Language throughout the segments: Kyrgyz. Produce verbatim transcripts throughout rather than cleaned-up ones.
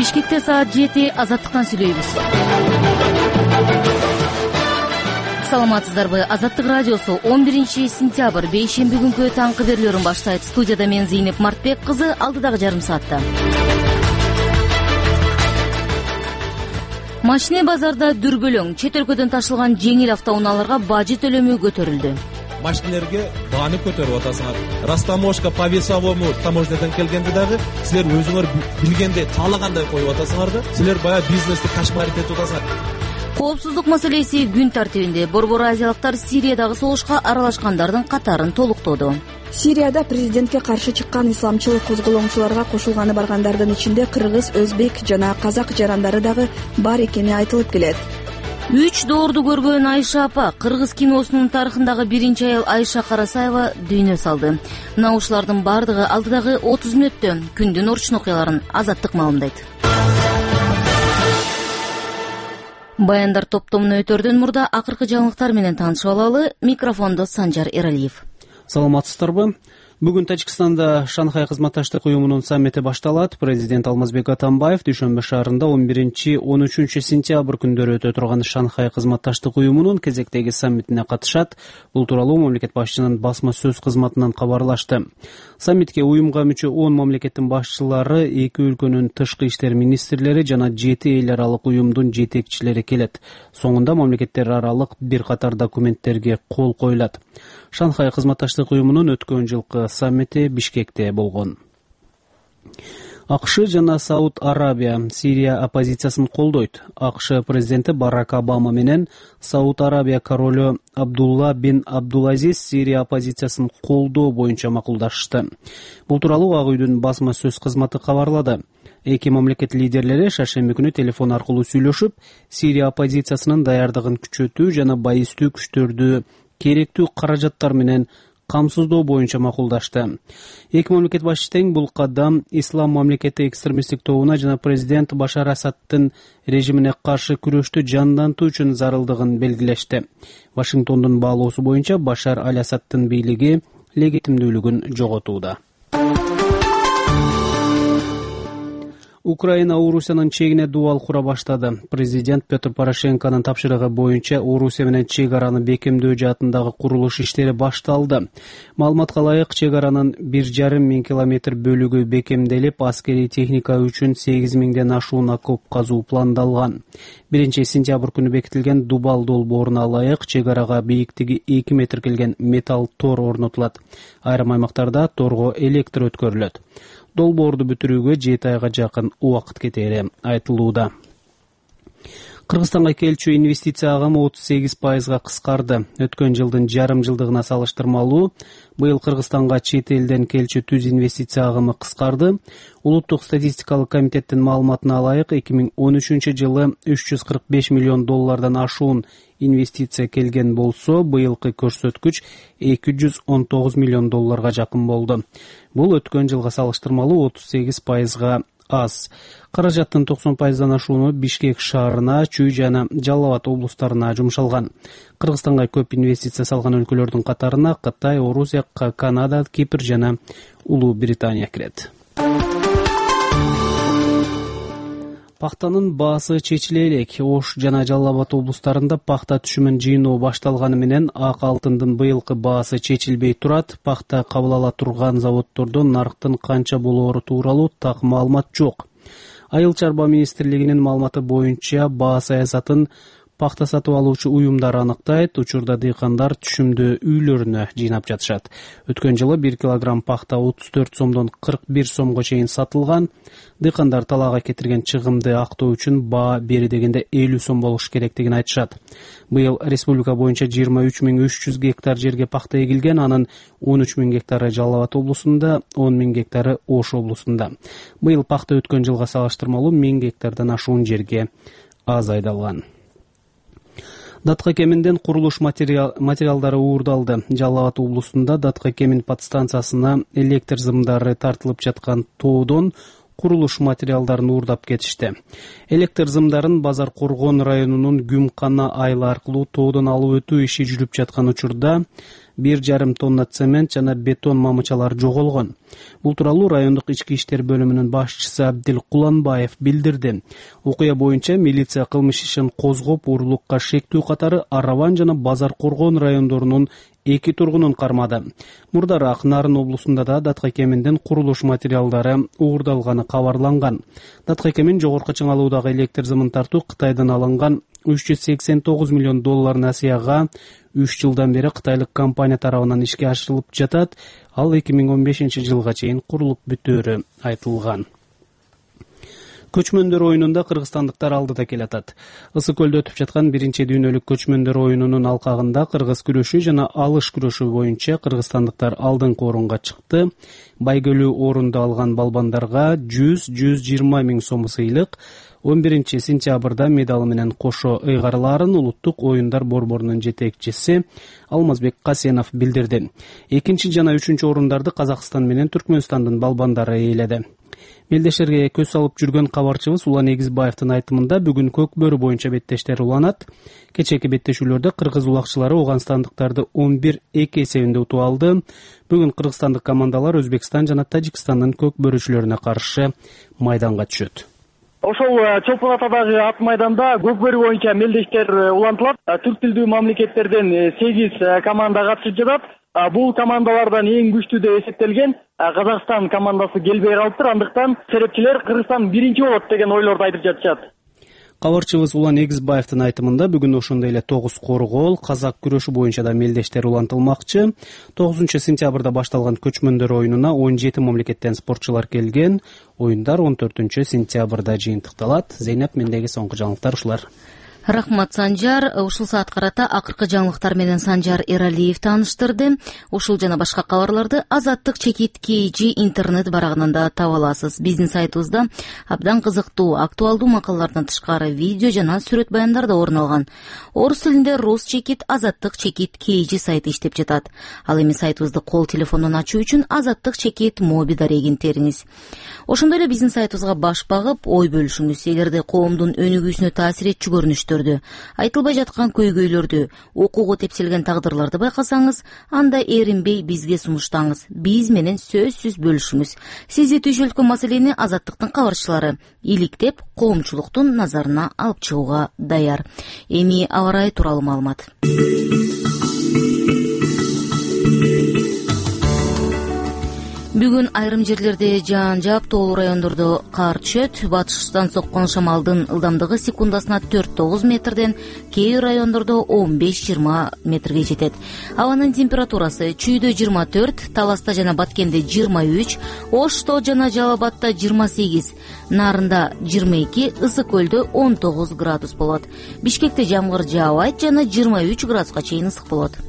Бишкекте саат жети азаттыктан сүйлөйбүз. Саламатсыздарбы? Азаттык радиосу он биринчи сентябрь бейшемби күнкү таңкы берүүлөрүн баштайт. Студияда мен Зейнеп Мартбек кызы, алдыдагы жарым саатта. Машине базарда дүрбөлөң, чет өлкөдөн ташылган жеңил автоунааларга бажы төлөмү көтөрүлдү. Машинелерге бааны көтөрүп атасыңар. Растаможка по весовому таможнядан келгенде дагы силер өзүңөр билгендей, таалагандай коюп атасыңар да. Силер баягы бизнести кашмарит этип атасыңар. Коопсуздук маселеси күн тартибинде. Борбор азиялыктар Сириядагы согушка аралашкандардын катарын толуктоду. Сирияда президентке каршы чыккан исламчылык козголоңчуларга кошулганы баргандардын ичинде кыргыз, өзбек жана казак жарандары дагы бар экени айтылып келет. Үч доорду көргөн Айша апа, кыргыз киносунун тарыхындагы биринчи аял Айша Карасаева дүйнө салды. Мына ушулардын бардыгы алдыдагы отуз мүнөттө. Күндүн орчун окуяларын Азаттык маалымдайт. Баяндар топтомуна өтөрдөн мурда акыркы жаңылыктар менен таанышып алалы. Микрофондо Санжар Эралиев. Саламатсыздарбы? Бүгүн Тажикстанда Шанхай кызматташтык уюмунун саммити башталат. Президент Алмазбек Атамбаев Дүйшөмбү шаарында он биринчи — он үчүнчү сентябрь күндөрү өтө турган Шанхай кызматташтык уюмунун кезектеги саммитине катышат. Бул тууралуу мамлекет башчынын басма сөз кызматынан кабарлашты. Саммитке уюмга мүчө он мамлекеттин башчылары, эки өлкөнүн тышкы иштер министрлери жана жети эл аралык уюмдун жетекчилери келет. Соңунда мамлекеттер аралык бир катар документтерге кол коюлат. Шанхай кызматташтык уюмунун өткөн жылкы саммити Бишкекте болгон. АКШ жана Сауд Арабия Сирия оппозициясын колдойт. АКШ президенти Барак Обама менен Сауд Арабия королу Абдулла бин Абдулазиз Сирия оппозициясын колдоо боюнча макулдашты. Бул тууралуу Ак үйдүн басма сөз кызматы кабарлады. Эки мамлекет лидерлери шаршемби күнү телефон аркылуу сүйлөшүп, Сирия оппозициясынын даярдыгын күчөтүү жана байыстуу күчтөрдү керектүү каражаттар менен камсыздоо боюнча макулдашты. Эки мамлекет башчысы тең бул кадам ислам мамлекети экстремисттик тобуна жана президент Башар Асадтын режимине каршы күрөштү жандантуу үчүн зарылдыгын белгилешти. Вашингтондун баалоосу боюнча Башар Асадтын бийлиги легитимдүүлүгүн жоготууда. Украина Орусиянын чегине дубал кура баштады. Президент Петр Порошенконун тапшырыгы боюнча Орусия менен чек араны бекемдөө жаатындагы курулуш иштери башталды. Маалыматка ылайык, чек аранын бир жарым миң километр бөлүгү бекемделип, аскерий техника үчүн сегиз миңден ашуун окоп казуу пландалган. биринчи сентябрь күнү бекитилген дубал долбооруна ылайык, чек арага бийиктиги эки метр келген металл тор орнотулат. Айрым аймактарда торго электр өткөрүлөт. Долбоорду бүтүрүүгө жети айга жакын убакыт кетери айтылууда. Кыргызстанга келчү инвестиция агымы отуз сегиз пайызга кыскарды. Өткөн жылдын жарым жылдыгына салыштырмалуу быйыл Кыргызстанга чет элден келчү түз инвестиция агымы кыскарды. Улуттук статистикалык комитеттин маалыматына ылайык, эки миң он үчүнчү жылы үч жүз кырк беш миллион доллардан ашуун инвестиция келген болсо, быйылкы көрсөткүч эки жүз он тогуз миллион долларга жакын болду. Бул өткөн жылга салыштырмалуу отуз сегиз пайызга аз. Каражаттын токсон пайыздан ашууну Бишкек шаарына, Чүй жана Жалал Абад облустарына жумшалган. Кыргызстанга көп инвестиция салган өлкөлөрдүн катарына Кытай, Орусия, Канада, Кипр жана Улуу Британия кирет. Пактанын баасы чечиле элек. Ош жана Жалал Абад облустарында пакта түшүмүн жыйноо башталганы менен ак алтындын быйылкы баасы чечилбей турат. Пакта кабыл ала турган заводдордо нарктын канча болоору тууралуу так маалымат жок. Айыл чарба министрлигинин маалыматы боюнча баа саясатын пакта сатып алуучу уюмдар аныктайт. Учурда дыйкандар түшүмдү үйлөрүнө жыйнап жатышат. Өткөн жылы бир килограмм пакта отуз төрт сомдон кырк бир сомго чейин сатылган. Дыйкандар талаага кетирген чыгымды актоо үчүн баа бери дегенде элүү сом болуш керектигин айтышат. Быйыл республика боюнча жыйырма үч миң үч жүз гектар жерге пакта эгилген, анын он үч миң гектары Жалал Абад облусунда, он миң гектары Ош облусунда. Быйыл пакта өткөн жылга салыштырмалуу миң гектардан ашуун жерге аз айдалган. Датка кеминден курулуш материал, материалдары уурдалды. Жалал Абад облусунда Датка кемин подстанциясына электр зымдары тартылып жаткан тоодон курулуш материалдарын уурдап кетишти. Электр зымдарын Базар Коргон районунун Гүмкана айылы аркылуу тоодон алып өтүү иши жүрүп жаткан учурда бир жарым тонна цемент жана бетон мамычалар жоголгон. Бул тууралуу райондук ички иштер бөлүмүнүн башчысы Абдил Куланбаев билдирди. Окуя боюнча милиция кылмыш ишин козгоп, уурулукка шектүү катары Араван жана Базар Коргон райондорунун эки тургунун кармады. Мурдараак Нарын облусунда да Даткакеминден курулуш материалдары уурдалганы кабарланган. Даткакемин жогорку чыңалуудагы электр зымын тартуу Кытайдан алынган үч жүз сексен тогуз миллион доллар насыяга үч жылдан бери кытайлык компания тарабынан ишке ашырылып жатат. Ал эки миң он бешинчи жылга чейин курулуп бүтөөрү айтылган. Көчмөндөр оюнунда кыргызстандыктар алдыда келатат. Ысык көлдө өтүп жаткан биринчи дүйнөлүк көчмөндөр оюнунун алкагында кыргыз күрөшү жана алыш күрөшү боюнча кыргызстандыктар алдыңкы орунга чыкты. Байгөлүү орунду алган балбандарга жүз жүз жыйырма миң сом сыйлык, он биринчи сентябрда медалы менен кошо ыйгарылаарын улуттук оюндар борборунун жетекчиси Алмазбек Касенов билдирди. Экинчи жана үчүнчү орундарды Казакстан менен Түркмөнстандын балбандары ээледи. Мелдештерге көз салып жүргөн кабарчыбыз Улан Эгизбаевдин айтымында бүгүн көк бөрү боюнча беттештер уланат. Кечээки беттешүүлөрдө кыргыз улакчылары Ооганстандыктарды он бир эки эсебинде утуп алды. Бүгүн кыргызстандык командалар Өзбекстан жана Тажикстандын көк бөрүчүлөрүнө каршы майданга түшөт. Ошол Чолпон Атадагы ат майданда көк бөрү боюнча мелдештер улантылат. Түрк тилдүү мамлекеттерден сегиз команда катышып жатат. Бул командалардан эң күчтүү деп эсептелген Казакстан командасы келбей калыптыр. Андыктан серепчилер Кыргызстан биринчи болот деген ойлорду айтып жатышат. Кабарчыбыз Улан Эгизбаевдин айтымында бүгүн ошондой эле тогуз коргоол, казак күрөшү боюнча да мелдештер улантылмакчы. тогузунчу сентябрда башталган көчмөндөр оюнуна он жети мамлекеттен спортчулар келген. Оюндар он төртүнчү сентябрда жыйынтыкталат. Зейнеп, мендеги соңку жаңылыктар ушулар. Рахмат, Санжар. Ушул саат карата акыркы жаңылыктар менен Санжар Эралиев тааныштырды. Ушул жана башка кабарларды Азаттык чекит кей жи интернет барагынан да таба аласыз. Биздин сайтыбызда абдан кызыктуу, актуалдуу макалалардан тышкары видео жана сүрөт баяндар да орун алган. Орус тилинде Рус чекит Азаттык чекит кей жи сайты иштеп жатат. Ал эми сайтыбызды кол телефондон ачуу үчүн Азаттык чекит моби дарегин териңиз. Ошондой эле биздин сайтыбызга баш багып, ой бөлүшүңүз. Эгерде коомдун өнүгүүсүнө таасир этчү көрүнүштөр, айтылбай жаткан көйгөйлөрдү, окууга тепселген тагдырларды байкасаңыз, анда эринбей бизге сунуштаңыз. Биз менен сөзсүз бөлүшүңүз. Сизди түйшөлткөн маселени Азаттыктын кабарчылары иликтеп, коомчулуктун назарына алып чыгууга даяр. Эми аба ырайы тууралуу маалымат. Бүгүн айрым жерлерде жаан жаап, тоолуу райондордо кар түшөт. Батыштан соккон шамалдын ылдамдыгы секундасына төрт тогуз метрден, кээ райондордо он беш жыйырма метрге жетет. Абанын температурасы Чүйдө жыйырма төрт, Таласта жана Баткенде жыйырма үч, Ошто жана Жалал Абадта жыйырма сегиз, Нарында жыйырма эки, Ысык көлдө он тогуз градус болот. Бишкекте жамгыр жаабайт жана жыйырма үч градуска чейин ысык болот.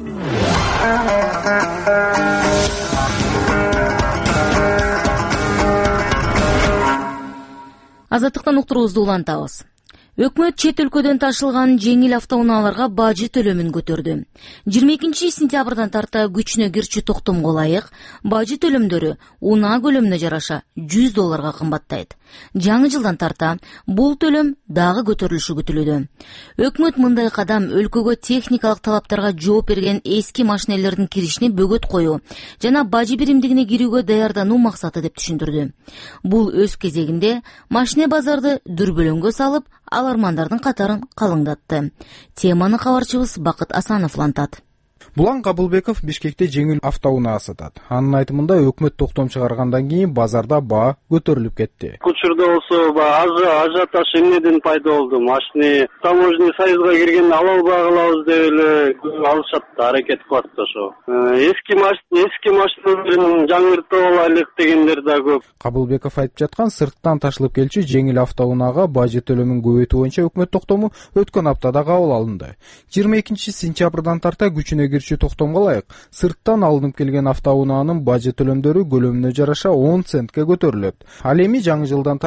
Азаттыктан уктуруубузду улантабыз. Өкмөт чет өлкөдөн ташылган жеңил автоунааларга бажы төлөмүн көтөрдү. жыйырма экинчи сентябрдан тарта күчүнө кирчү токтомго ылайык бажы төлөмдөрү унаа көлөмүнө жараша жүз долларга кымбаттайт. Жаңы жылдан тарта бул төлөм дагы көтөрүлүшү күтүлүүдө. Өкмөт мындай кадам өлкөгө техникалык талаптарга жооп берген эски машинелердин киришине бөгөт коюу жана бажы биримдигине кирүүгө даярдануу максаты деп түшүндүрдү. Бул өз кезегинде машине базарды дүрбөлөңгө салып, алармандардын катарын калыңдатты. Теманы кабарчыбыз Бакыт Асанов улантат. Булан Кабылбеков Бишкекте жеңил автоунаа сатат. Анын айтымында өкмөт токтом чыгаргандан кийин базарда баа көтөрүлүп кетти. Учурда болсо ажиотаж эмнеден пайда болду? Машина таможенный союзга киргенде алал баа кылабыз деп эле алышат, аракет кылат ошо. Эски машина, эски машиналарын жаңыртып алайлык дегендер да көп. Кабылбеков айтып жаткан сырттан ташылып келчү жеңил автоунаага бажы төлөмүн көбөйтүү боюнча өкмөт токтому өткөн аптада кабыл алынды. жыйырма экинчи сентябрдан тарта күчүнө кирчү токтомго ылайык сырттан алынып келген автоунаанын бажы төлөмдөрү көлөмүнө жараша он центке көтөрүлөт. Ал эми жаңы жылдан тарта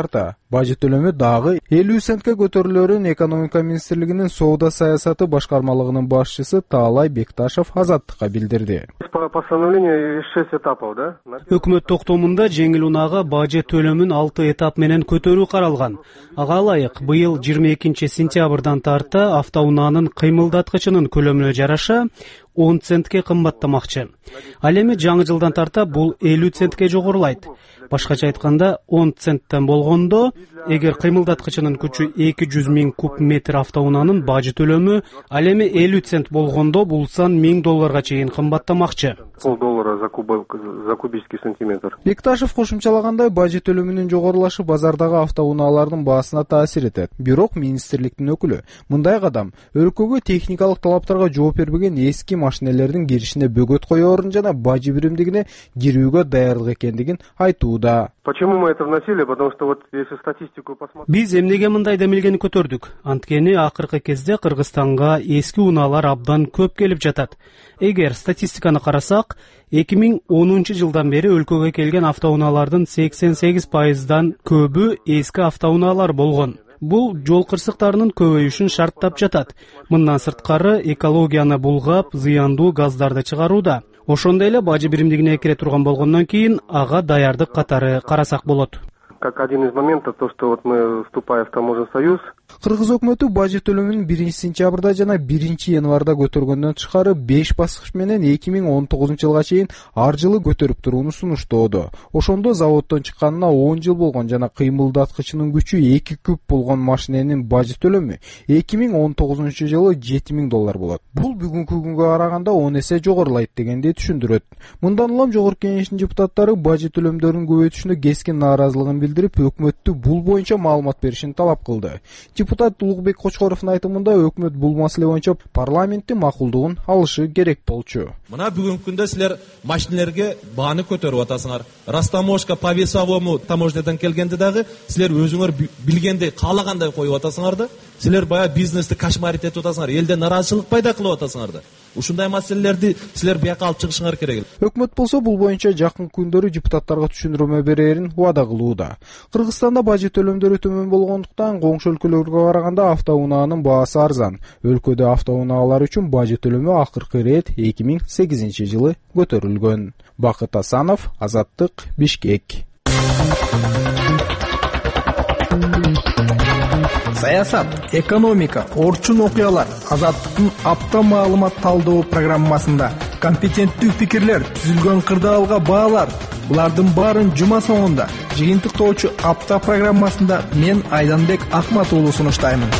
Бажы төлөмү дагы элүү центке көтөрүлөрүн экономика министрлигинин соода саясаты башкармалыгынын башчысы Таалай Бекташев Азаттыкка билдирди. Постановление шесть этапов, да? Өкмөт токтомунда жеңил унаага бажы төлөмүн алты этап менен көтөрүү каралган. Ага ылайык быйыл жыйырма экинчи сентябрдан тарта автоунаанын кыймылдаткычынын көлөмүнө жараша он центке кымбаттамакчы. Ал эми жаңы жылдан тарта бул элүү центке жогорулайт. Башкача айтканда он центтен болгондо, эгер кыймылдаткычынын күчү эки жүз миң куб метр автоунаанын бажы төлөмү ал эми элүү цент болгондо бул сан миң долларга чейин кымбаттамакчы. Полдоллара за за кубический сантиметр. Бекташев кошумчалагандай, бажы төлөмүнүн жогорулашы базардагы автоунаалардын баасына таасир этет. Бирок министрликтин өкүлү мындай кадам өлкөгө техникалык талаптарга жооп бербеген эски машинелердин киришине бөгөт коёрун жана бажы биримдигине кирүүгө даярдык экендигин айтууда. Почему мы это вносили? Потому что вот если статистику посмотреть... Биз эмнеге мындай демилгени көтөрдүк? Анткени акыркы кезде Кыргызстанга эски унаалар абдан көп келип жатат. Эгер статистиканы карасак, эки миң онунчу жылдан бери өлкөгө келген автоунаалардын сексен сегиз пайыздан көбү эски автоунаалар болгон. Бул жол кырсыктарынын көбөйүшүн шарттап жатат. Мындан сырткары экологияны булгап, зыяндуу газдарды чыгарууда. Ошондой эле бажы биримдигине кире турган болгондон кийин ага даярдык катары карасак болот. Как один из моментов, то, что вот мы, вступая в таможенный союз... Кыргыз өкмөтү бажы төлөмүн биринчи сентябрда жана биринчи январда көтөргөндөн тышкары беш баскыч менен эки миң он тогузунчу жылга чейин ар жылы көтөрүп турууну сунуштоодо. Ошондо заводдон чыкканына он жыл болгон жана кыймылдаткычынын күчү эки куб болгон машиненин бажы төлөмү эки миң он тогузунчу жылы жети миң доллар болот. Бул бүгүнкү күнгө караганда он эсе жогорулайт дегенди түшүндүрөт. Мындан улам жогорку кеңештин депутаттары бажы төлөмдөрүн көбөйтүшүнө кескин нааразылыгын билдирип, өкмөттү бул боюнча маалымат беришин талап кылды. Депутат Улукбек Кочкоровдун айтымында өкмөт бул маселе боюнча парламенттин макулдугун алышы керек болчу. Мына бүгүнкү күндө силер машинелерге бааны көтөрүп атасыңар. Растаможка по весовому таможнядан келгенде дагы силер өзүңөр билгендей, каалагандай коюп атасыңар да. Силер баягы бизнести кошмарить этип атасыңар, элде нараазычылык пайда кылып атасыңар да. Ушундай маселелерди силер бияка алып чыгышыңар керек. Өкмөт болсо бул боюнча жакын күндөрү депутаттарга түшүндүрмө берерин убада кылууда. Кыргызстанда бажы төлөмдөрү төмөн болгондуктан коңшу өлкөлөргө караганда автоунаанын баасы арзан. Өлкөдө автоунаалар үчүн бажы төлөмү акыркы ирет эки миң сегизинчи жылы көтөрүлгөн. Бакыт Асанов, Азаттык, Бишкек. Саясат, экономика, орчун окуялар Азаттыктын апта маалымат талдоо программасында компетенттүү пикирлер, түзүлгөн кырдаалга баалар. Булардын баарын жума соңунда жыйынтыктоочу апта программасында мен Айданбек Акмат уулу сунуштаймын.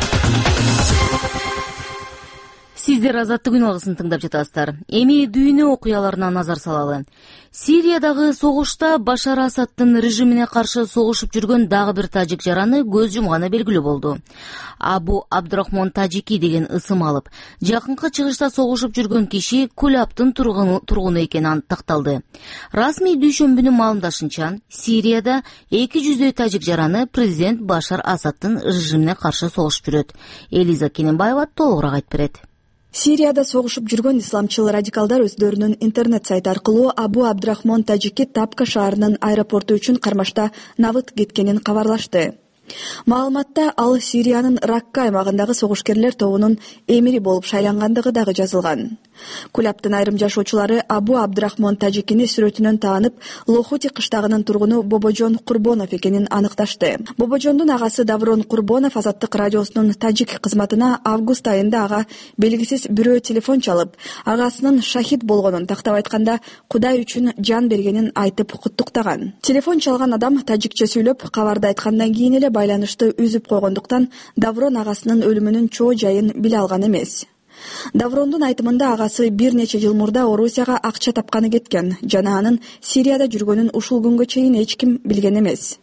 Сиздер Азаттык күн алгысын тыңдап жатасыздар. Эми дүйнө окуяларына назар салалы. Сириядагы согушта Башар Асадтын режимине каршы согушуп жүргөн дагы бир тажик жараны көз жумганы белгилүү болду. Абу Абдрахмон Тажики деген ысым алып, жакынкы чыгышта согушуп жүргөн киши Кулаптын тургуну экени аныкталды. Расмий дүйшөмбүнүн маалымдашынча, Сирияда эки жүздөй тажик жараны президент Башар Асадтын режимине каршы согушуп жүрөт. Элиза Кененбаева толугураак айтып берет. Сирияда согушуп жүргөн исламчыл радикалдар өздөрүнүн интернет сайты аркылуу Абу Абдрахмон Тажики Тапка шаарынын аэропорту үчүн кармашта набыт кеткенин кабарлашты. Маалыматта ал Сириянын Ракка аймагындагы согушкерлер тобунун эмири болуп шайлангандыгы дагы жазылган. Кулаптын айрым жашоочулары Абу Абдрахмон Тажикини сүрөтүнөн таанып, Лохути кыштагынын тургуну Бобожон Курбонов экенин аныкташты. Бобожондун агасы Даврон Курбонов Азаттык радиосунун тажик кызматына август айында ага белгисиз бирөө телефон чалып, агасынын шахид болгонун тактап айтканда Кудай үчүн жан бергенин айтып куттуктаган. Телефон чалган адам тажикче сүйлөп, кабарды айткандан кийин эле байланышты үзүп койгондуктан Даврон агасынын өлүмүнүн чоо жайын биле алган эмес. Даврондун айтымында агасы бир нече жыл мурда Орусияга акча тапканы кеткен жана анын Сирияда жүргөнүн ушул күнгө чейин эч ким билген эмес.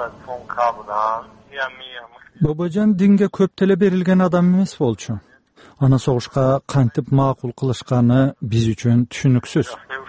Бобожон динге көп теле берилген адам эмес болчу. аны согушка кантип макул кылышканы биз үчүн түшүнүксүз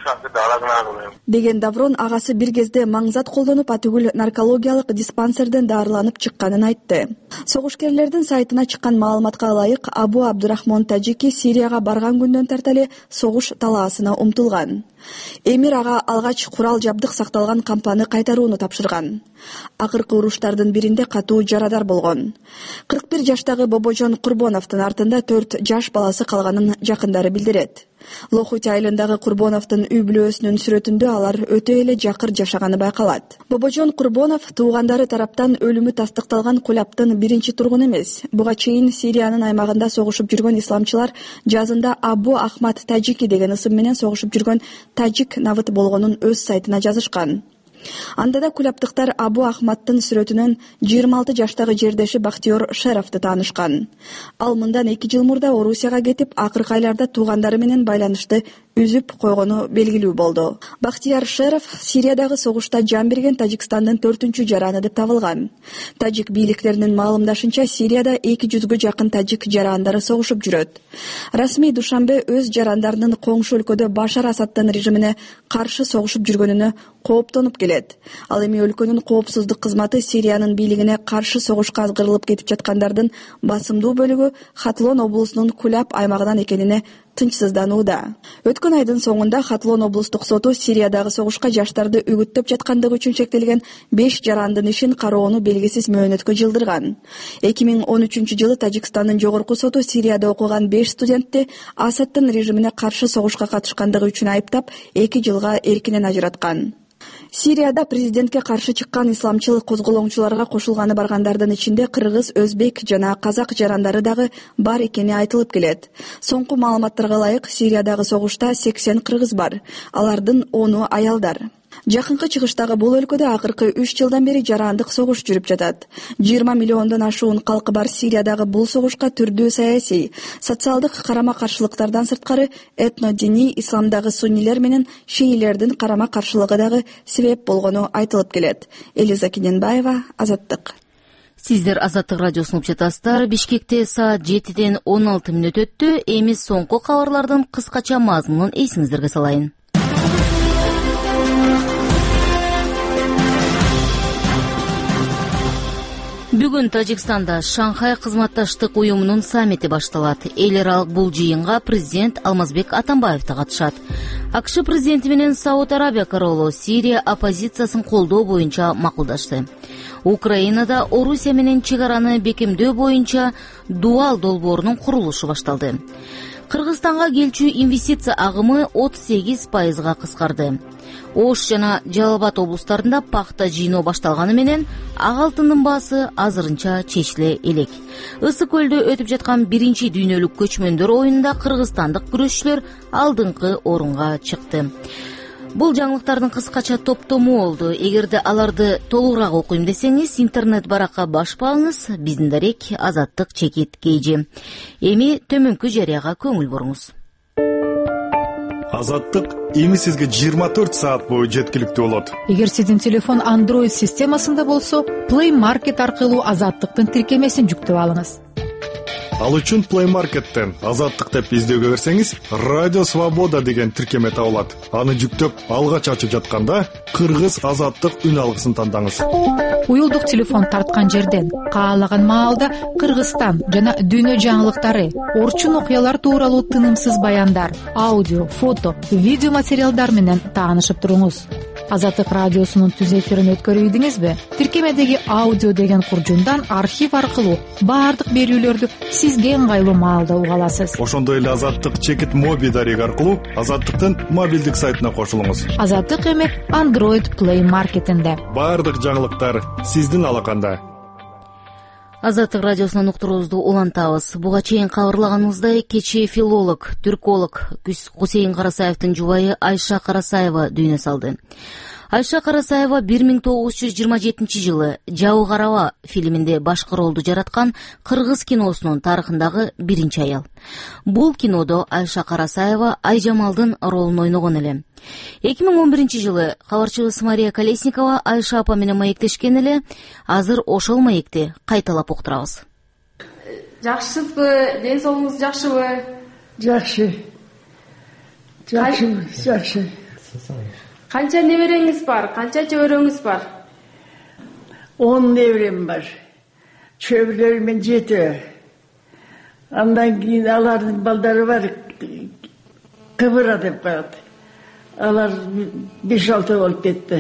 деген Даврон агасы бир кезде маңзат колдонуп атүгүл наркологиялык диспансерден дарыланып чыкканын айтты. Согушкерлердин сайтына чыккан маалыматка ылайык, Абу Абдрахмон Тажики Сирияга барган күндөн тартып согуш талаасына умтулган. Эмир ага алгач курал жабдык сакталган кампаны кайтарууну тапшырган. Акыркы уруштардын биринде катуу жарадар болгон. кырк бир жаштагы Бобожон Курбоновдун артында төрт жаш баласы калганын жакындары билдирет. Лохути айылындагы Курбоновдун үй бүлөсүнүн сүрөтүндө алар өтө эле жакыр жашаганы байкалат. Бобожон Курбонов туугандары тараптан өлүмү тастыкталган Кулаптын биринчи тургуну эмес. Буга чейин Сириянын аймагында согушуп жүргөн исламчылар жазында Абу Ахмад Тажики деген ысым менен согушуп жүргөн Тажик Навыт болгонун өз сайтына жазышкан. Анда да кулаптыктар Абу Ахмадтын сүрөтүнөн жыйырма алты жаштагы жердеши Бахтиёр Шеровду таанышкан. Ал мындан эки жыл мурда Орусияга кетип, акыркы айларда туугандары менен байланышты үзүп койгону белгилүү болду. Бахтияр Шеров Сириядагы согушта жан берген Тажикстандын төртүнчү жараны деп табылган. Тажик бийликтеринин маалымдашынча, Сирияда эки жүзгө жакын тажик жарандары согушуп жүрөт. Расмий Душанбе өз жарандарынын коңшу өлкөдө Башар Асаддын режимине каршы согушуп жүргөнүнө кооптонуп келет. Ал эми өлкөнүн коопсуздук кызматы Сириянын бийлигине каршы согушка азгырылып кетип жаткандардын басымдуу бөлүгү Хатлон облусунун Кулап аймагынан экенине тынчсызданууда. Өткөн айдын соңунда Хатлон облустук соту Сириядагы согушка жаштарды үгүттөп жаткандыгы үчүн шектелген беш жарандын ишин кароону белгисиз мөөнөткө жылдырган. эки миң он үчүнчү жылы Тажикстандын жогорку соту Сирияда окуган беш студентти Асаддын режимине каршы согушка катышкандыгы үчүн айыптап, эки жылга эркинен ажыраткан. Сирияда президентке каршы чыккан исламчыл козголоңчуларга кошулганы баргандардын ичинде кыргыз, өзбек жана казак жарандары дагы бар экени айтылып келет. Соңку маалыматтарга ылайык, Сириядагы согушта сексен кыргыз бар. Алардын ону аялдар. Жакынкы чыгыштагы бул өлкөдө акыркы үч жылдан бери жарандык согуш жүрүп жатат. жыйырма миллиондон ашуун калкы бар Сириядагы бул согушка түрдүү саясий, социалдык карама-каршылыктардан сырткары этнодиний исламдагы суннилер менен шиилердин карама-каршылыгы дагы себеп болгону айтылып келет. Элиза Кененбаева, Азаттык. Сиздер Азаттык радиосун угуп жатасыздар. Бишкекте саат жетиден он алты мүнөт өттү. Эми соңку кабарлардын кыскача мазмунун эсиңиздерге салайын. Бүгүн Тажикстанда Шанхай кызматташтык уюмунун саммити башталат. Эл аралык бул жыйынга президент Алмазбек Атамбаев да катышат. АКШ президенти менен Сауд Арабия королу Сирия оппозициясын колдоо боюнча макулдашты. Украинада Орусия менен чек араны бекемдөө боюнча дуал долбоорунун курулушу башталды. Кыргызстанга келчү инвестиция агымы отуз сегиз пайызга кыскарды. Ош жана Жалал Абад облустарында пахта жыйноо башталганы менен ак алтындын баасы азырынча чечиле элек. Ысык көлдө өтүп жаткан биринчи дүйнөлүк көчмөндөр оюнунда кыргызстандык күрөшчүлөр алдыңкы орунга чыкты. Бул жаңылыктардын кыскача топтому болду. Эгерде аларды толугураак окуйм десеңиз, интернет баракка башпаңыз. Биздин дарек Азаттык чекит кейжи. Эми төмөнкү жарыяга көңүл буруңуз. Азаттык эми сизге жыйырма төрт саат бою жеткиликтүү болот. Эгер сиздин телефон Android системасында болсо, Play Market аркылуу Азаттыктын тиркемесин жүктөп алыңыз. Ал үчүн Play Market'тен Азаттык деп издөөгө берсеңиз, Радио Свобода деген тиркеме табылат. Аны жүктөп, алгач ачып жатканда Кыргыз Азаттык үн алгысын тандаңыз. Уюлдук телефон тарткан жерден каалаган маалда Кыргызстан жана дүйнө жаңылыктары, орчун окуялар тууралуу тынымсыз баяндар, аудио, фото, видео материалдар менен таанышып туруңуз. Азаттык радиосунун түз эфирин өткөрүйдүңүзбү? Тиркемедеги аудио деген куржундан архив аркылуу баардык берүүлөрдү сизге ыңгайлуу маалда уга аласыз. Ошондой эле Азаттык чекит моби дареги аркылуу Азаттыктын мобилдик сайтына кошулуңуз. Азаттык эми Android Play Market'инде. Баардык жаңылыктар сиздин алаканда. Азаттык радиосунун уктуруубузду улантабыз. Буга чейин кабарлаганыбыздай, кечээ филолог, түрколог Гусейн Карасаевдин жубайы Айша Карасаева дүйнө салды. Айша Карасаева бир миң тогуз жүз жыйырма жетинчи жылы «Жабы караба» фильминде башкы ролду жараткан кыргыз киносунун тарыхындагы биринчи аял. Бул кинодо Айша Карасаева Айжамалдын ролун ойногон эле. эки миң он биринчи жылы кабарчыбыз Мария Колесникова Айша апа менен маектешкен эле. Азыр ошол маекти кайталап уктурабыз. жакшысызбы, ден соолугуңуз жакшыбы? Жакшы. Жакшы, жакшы. Канча небереңиз бар? Канча чөбөрөңүз бар? он неберем бар. Чөбөрөм жети. Андан кийин алардын балдары бар. Кыбыра деп коет. Алар беш алты болуп кетти.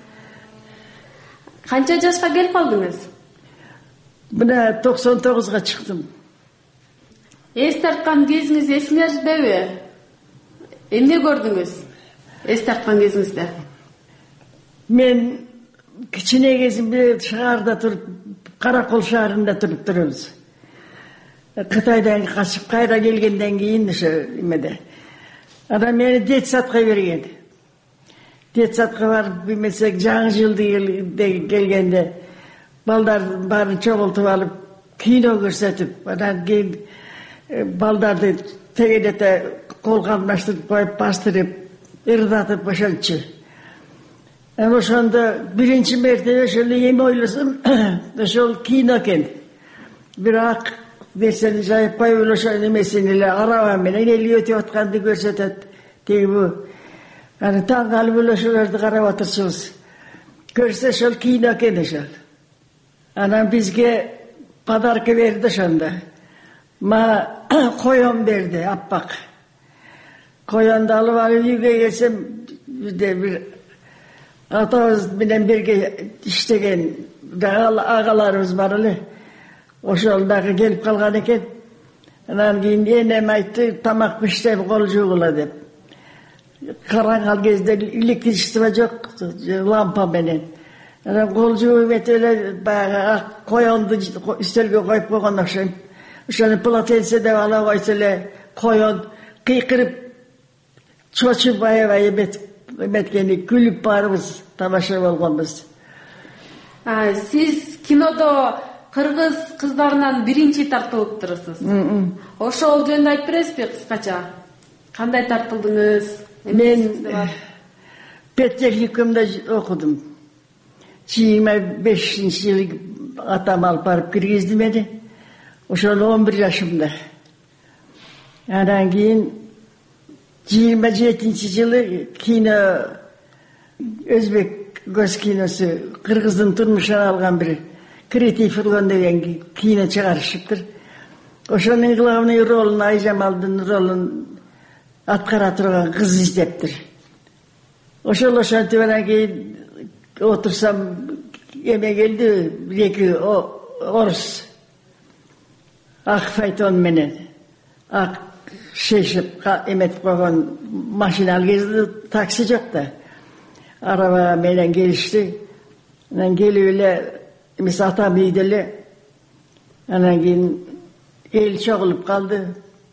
Канча жашка келип калдыңыз? Мына токсон тогузга чыктым. Эс тарткан кезиңиз эсиңердеби? Эмне көрдүңүз? Эс тарткан кезиңизде? Мен кичине кезимде шаарда туруп, Каракол шаарында туруп турабыз. Кытайдан качып кайра келгенден кийин ошо эмеде. Анан мени детсадка берген. Детсадка барып, эмесек жаңы жылды келгенде балдар баарын чогултуп алып, кино көрсөтүп, анан кийин балдарды тегелете кол камнаштырып коюп, бастырып, ырдатып ошончу. Эми ошондо биринчи мертебе ошол эми ойлосом, ошол кино экен. Бирок нерсени жайып коюп эле ошо немесин эле араба менен эл өтүп атканды көрсөтөт. Тиги бу. Аны таң калып эле ошолорду карап отурчубуз. Көрсө ошол кино экен ошол. Анан бизге подарка берди ошондо. Ма коён берди, аппак. Коёнду алып алып үйгө келсем, бизде бир атабыз менен бирге иштеген агаларыбыз бар эле. Ошол дагы келип калган экен. Анан кийин энем айтты, тамак пиштеп кол жуугула деп. Караңгал кезде электричество жок, лампа менен. Анан кол жууп этип эле баягы коёнду үстөлгө коюп койгон окшойм. Ошону полотенце деп ала койсо эле коён кыйкырып, чочуп аябай эметкени күлүп баарыбыз тамаша болгонбуз. Сиз кинодо кыргыз кыздарынан биринчи тартылыптырсыз. Ошол жөнүндө айтып бересизби кыскача? Кандай тартылдыңыз? Мен педтехникумда окудум. жыйырма бешинчи жылы атам алып барып киргизди мени. Ошол он бир жашымда. Андан кийин жыйырма жетинчи жылы кино, өзбек көз киносу, кыргыздын турмушун алган бир Креатив урган деген кино чыгарышыптыр. Ошонун главный ролун, Айжамалдын ролун аткара турган кыз издептир. Ошол ошентип анан кийин отурсам, эме келди, эки орус ак файтон менен, ак шешип эметип койгон машина, ал кезде такси жок да. Араба менен келишти. Анан келип эле эмес атам үйдө эле. Анан кийин эл чогулуп калды.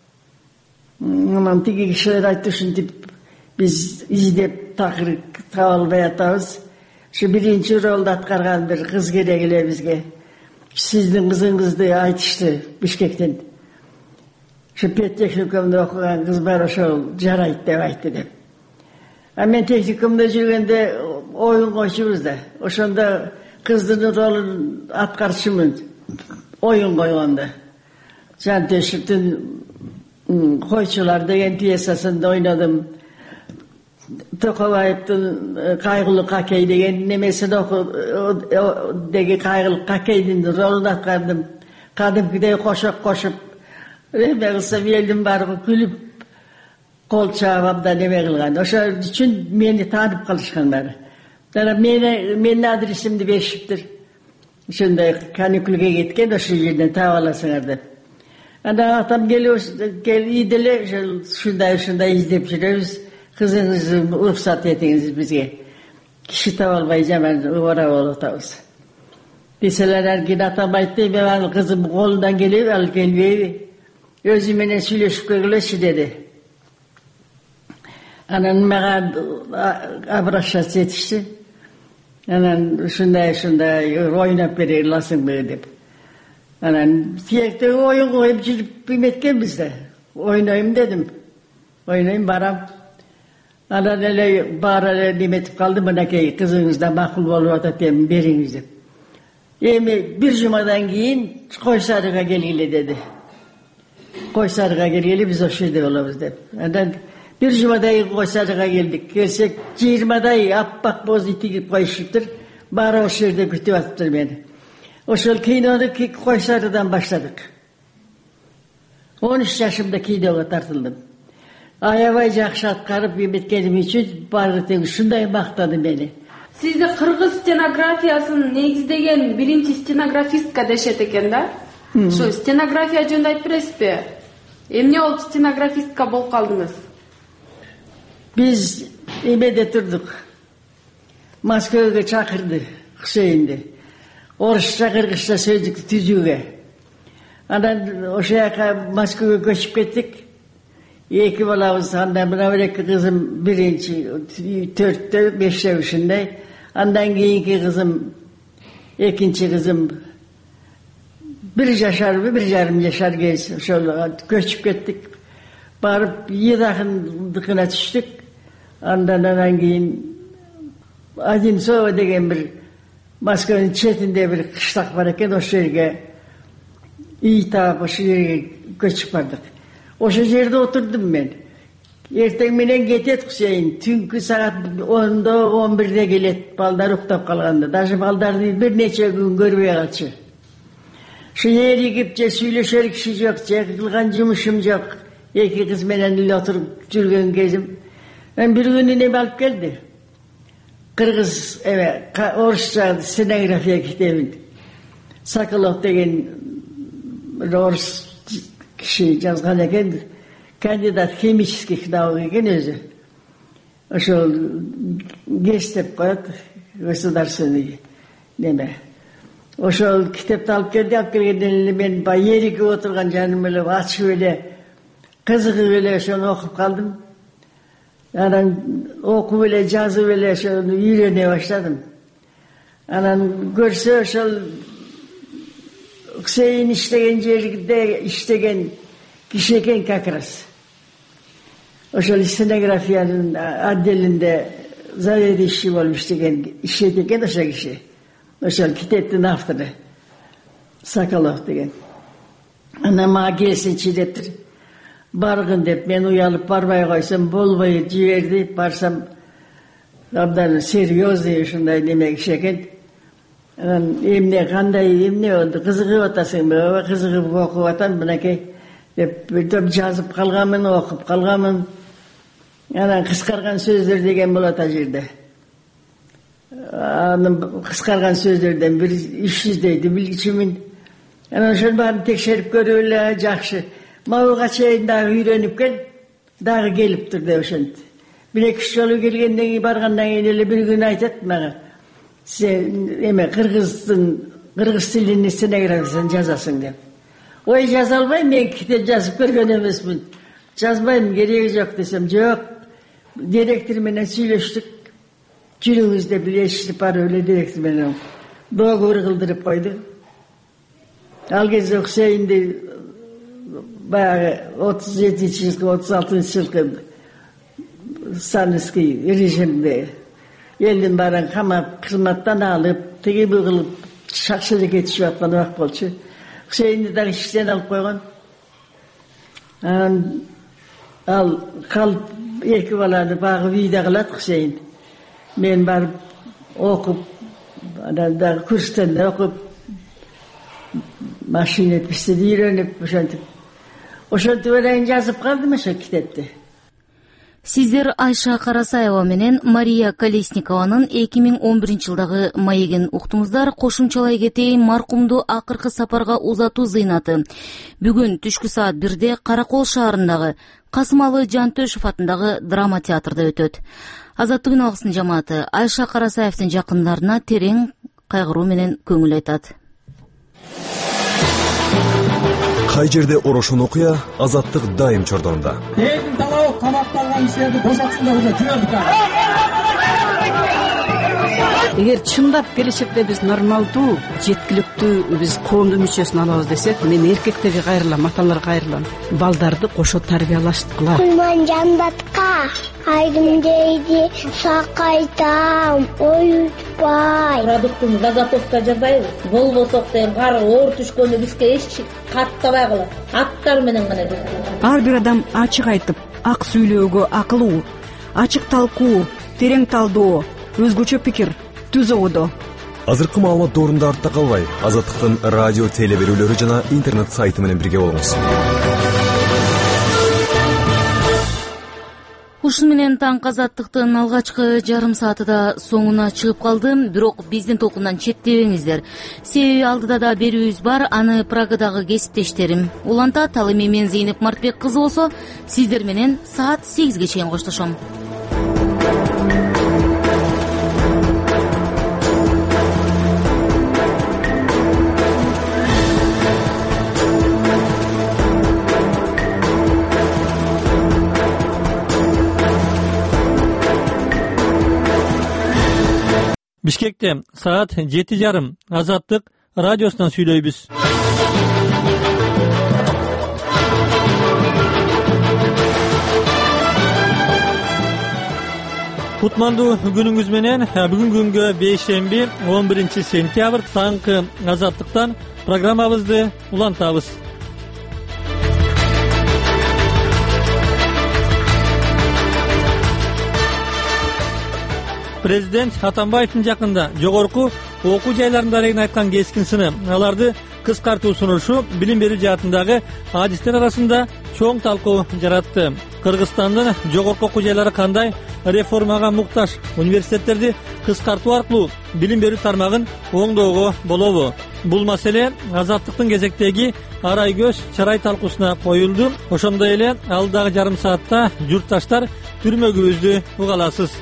Анан тиги кишилер айтты, ушинтип биз издеп такыр таба албай атабыз. Ушу биринчи ролду аткарган бир кыз керек эле бизге. Сиздин кызыңызды айтышты Бишкектен. Ушу педтехникумда окуган кыз бар, ошол жарайт деп айтты деп. А мен техникумда жүргөндө оюн койчубуз да. Ошондо кыздын ролун аткарчумун. Оюн койгондо. Жантешевдин койчулар деген пьесасында ойнадым. Токобаевдин кайгылуу какей деген немесин оку деги кайгылуу какейдин ролун аткардым. Кадимкидей кошоп кошуп эме кылсам элдин баары күлүп кол чаап абдан эме кылган. Ошол үчүн мени таанып калышкан баары. Дара мени менин адресимди беришиптир. Ошондой каникулга кеткен, ошол жерден таап аласыңар деп. Анда атам келип келди эле, ушундай ушундай издеп жүрөбүз. Кызыңызды уруксат этиңиз бизге. Киши таба албай жаман убара болуп атабыз. Деселер аркин атам айтты, мен ал кызым колундан келеби, ал келбейби? Өзү менен сүйлөшүп көргүлөчү деди. Анан мага обращаться этишти. Анан ушундай ушундай ойноп бере аласыңбы деп. Анан тиекте оюн коюп жүрүп эметкенбиз да. Ойнойм дедим. Ойнойм, барам. Анан эле баары эле неметип калды, мынакей кызыңызда макул болуп атат, эми бериңиз деп. Эми бир жумадан кийин Койсарыга келгиле деди. Кой Сарыга келгеле биз ошол жерде болобуз деп. Андан бир жумадай Кой Сарыга келдик. Келсек жыйырмадай аппак бозду тигип коюшуптур. Баары ошол жерде күтүп атыптыр мени. Ошол кинону Кой Сарыдан баштадык. он үч жашымда киного тартылдым. Аябай жакшы аткарып эметкеним үчүн баары тең ушундай мактады мени. Сизди кыргыз стенографиясын негиздеген биринчи стенографистка дешет экен да? Ошо стенография жөнүндө айтып бересизби? Эмне болуп стенографистка болуп калдыңыз? Биз эмеде турдук. Москвага чакырды Хусейинди. Орусча, кыргызча сөздүктү түзүүгө. Анан ошол жака Москвага көчүп кеттик. Эки балабыз, андан мына бир эки кызым биринчи төрттө, беште ушундай. Андан кийинки кызым, экинчи кызым бир жашарбы, бир жарым жашар кез ошол көчүп кеттик. Барып Едакындыкына түштүк. Андан анан кийин Одинцово деген бир Москванын четинде бир кыштак бар экен, ошол жерге үй таап ошол жерге көчүп бардык. Ошол жерде отурдум мен. Эртең менен кетет Хусейин. Түнкү саат ондо, он бирде келет. Балдар уктап калганда. Даже балдарды бир нече күн көрбөй калчу. Шу эригип же сүйлөшөр киши жок, же кылган жумушум жок. Эки кыз менен эле отуруп жүргөн кезим. Мен бир күнү неме алып келди. Кыргыз, эме, орусча стенография китебин. Соколов деген орус киши жазган экен. Кандидат химических наук экен өзү. Ошол ГЭС деп коет, государственный неме. Ошол китепти алып келди, алып келгенден эле мен баягы эригип отурган жаным эле ачып эле, кызыгып эле ошону окуп калдым. Анан окуп эле, жазып эле ошону үйрөнө баштадым. Анан көрсө ошол Хусейин иштеген жерде иштеген киши экен как раз. Ошол стенографиянын отделинде заведующий болуп иштеген иштейт экен ошол киши. Ошол китептин автору Соколов деген. Анан мага келсинчи дептир. Баргын деп мен уялып барбай койсом болбой жиберди. Барсам абдан серьезный ушундай неме киши экен. Анан эмне кандай эмне болду, кызыгып атасыңбы? Ооба, кызыгып окуп атам мынакей деп бүйтүп жазып калганмын, окуп калганмын. Анан кыскарган сөздөр деген болот ал жерде. Анын кыскарган сөздөрдөн бир үч жүздөйдү билчүмүн. Анан ошонун баарын текшерип көрүп эле жакшы. Мага чейин дагы үйрөнүп кел, дагы келиптир деп ошентти. Бир эки үч жолу келгенден кийин баргандан кийин эле бир күн айтат мага. Сен эме кыргыздын кыргыз тилинин стенографиясын жазасың деп. Ой, жаза албайм, мен китеп жазып көргөн эмесмин. Жазбайм, кереги жок десем, жок. Директор менен сүйлөштүк. Жүрүңүз деп эшитип барып эле директор менен договор кылдырып койду. Ал кезде Хусейинди баягы отуз жетинчи жылкы, отуз алтынчы жылкы Санский режимде элдин баарын камап, кызматтан алып, тиги бу кылып шакшылы кетишип аткан убак болчу. Хусейинди дагы иштен алып койгон. Анан ал калып эки баланы багып үйдө калат Хусейин. Мен барып окуп, анан дагы курстан да окуп, машина пистеди үйрөнүп, ошентип. Ошентип эле жазып калдым ошол китепти. Сиздер Айша Карасаева менен Мария Колесникованын эки миң он биринчи жылдагы маегин уктуңуздар. Кошумчалай кетейин, маркумду акыркы сапарга узатуу зыйнаты бүгүн түшкү саат бирде Каракол шаарындагы Касымалы Жантөшев атындагы драма театрда өтөт. Азаттык үн алгысынын жамааты Айша Карасаевдин жакындарына терең кайгыруу менен көңүл айтат. Кай жерде орошун окуя, Азаттык дайым чордонунда. Элдин талабы камакталган кишилерди бошотсундар уже жүрөбүз. Эгер чындап келечекте биз нормалдуу, жеткиликтүү биз коомдун мүчөсүн алабыз десек, мен эркектерге кайрылам, аталарга кайрылам. Балдарды кошо тарбиялаштыкыла. Кулман Жандатка айдым дейди сакайтам оютпай. Продуктун заготовка жасайбыз. Болбосок деген кар оор түшкөндө бизге эч каттабай калат. Аттар менен гана жүрөт. Ар бир адам ачык айтып, ак сүйлөөгө акылуу, ачык талкуу, терең талдоо, өзгөчө пикир түзүүдө. Азыркы маалымат доорунда артта калбай, Азаттыктын радио теле берүүлөрү жана интернет сайты менен бирге болуңуз. Ушун менен таң Азаттыктын алгачкы жарым сааты да соңуна чыгып калды. Бирок биздин толкундан четтебеңиздер. Себеби алдыда да берүүбүз бар. Аны Прагадагы кесиптештерим улантат. Ал эми мен Зейнеп Мартбек кызы болсо, сиздер менен саат сегизге чейин коштошом. Бишкекте саат жети жарым Азаттык радиосунан сүйлөйбүз. Кутмандуу күнүңүз менен. Бүгүнкү күнгө бейшемби он биринчи сентябрь таңкы Азаттыктан программабызды улантабыз. Президент Атамбаевдин жакында жогорку окуу жайларында деген айткан кескин сыны, аларды кыскартуу сунушу билим берүү жаатындагы адистер арасында чоң талкуу жаратты. Кыргызстандын жогорку окуу жайлары кандай реформага муктаж? Университеттерди кыскартуу аркылуу билим берүү тармагын оңдоого болобу? Бул маселе Азаттыктын кезектеги арай көз чарай талкуусуна коюлду. Ошондой эле алдагы жарым саатта журтташтар түрмөгүбүздү уга аласыз.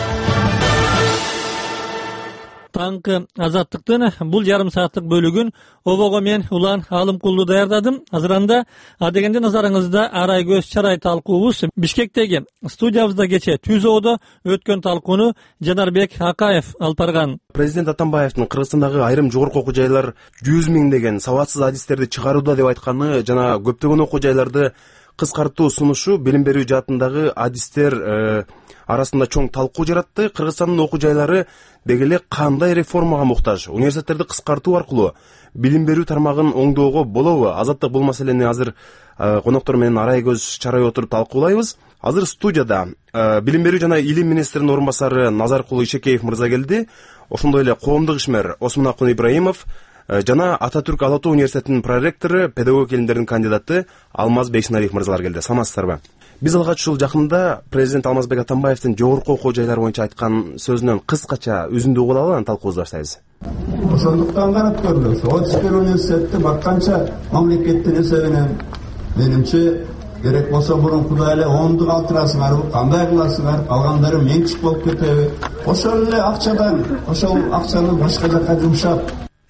Таңкы Азаттыктын бул жарым сааттык бөлүгүн обого мен Улан Алымкулду даярдадым. Азыранда адегенде назарыңызда арай көз чарай талкуубуз. Бишкектеги студиябызда кече Түзөөдө өткөн талкууну Жанарбек Акаев алып барган. Президент Атамбаевдин Кыргызстандагы айрым жогорку окуу жайлар жүз миңдеген сабатсыз адистерди чыгарууда деп айтканы жана көптөгөн окуу жайларды кыскартуу сунушу билим берүү жаатындагы адистер арасында чоң талкуу жаратты. Кыргызстандын окуу жайлары деги эле кандай реформага муктаж? Университеттерди кыскартуу аркылуу билим берүү тармагын оңдоого болобу? Азаттык бул маселени азыр коноктор менен арай көз чарай отуруп талкуулайбыз. Азыр студияда билим берүү жана илим министринин орун басары Назаркул Ишекеев мырза келди. Ошондой эле коомдук ишмер Осмонакун Ибраимов жана Ататүрк Ала Тоо университетинин проректору, педагог илимдердин кандидаты Алмаз Бейсеналиев мырзалар келди. Саламатсыздарбы? Биз алгач ушул жакында президент Алмазбек Атамбаевдин жогорку окуу жайлары боюнча айткан сөзүнөн кыскача үзүндү угуп алалы, анан талкуубузду баштайбыз. Ошондуктан карап көрүлөбүз. отуз бир университетти бакканча мамлекеттин эсебинен менимче керек болсо мурункудай эле оңду калтырасыңарбы, кандай кыласыңар, калгандары менчик болуп кетеби? Ошол эле акчадан, ошол акчаны башка жакка жумшап.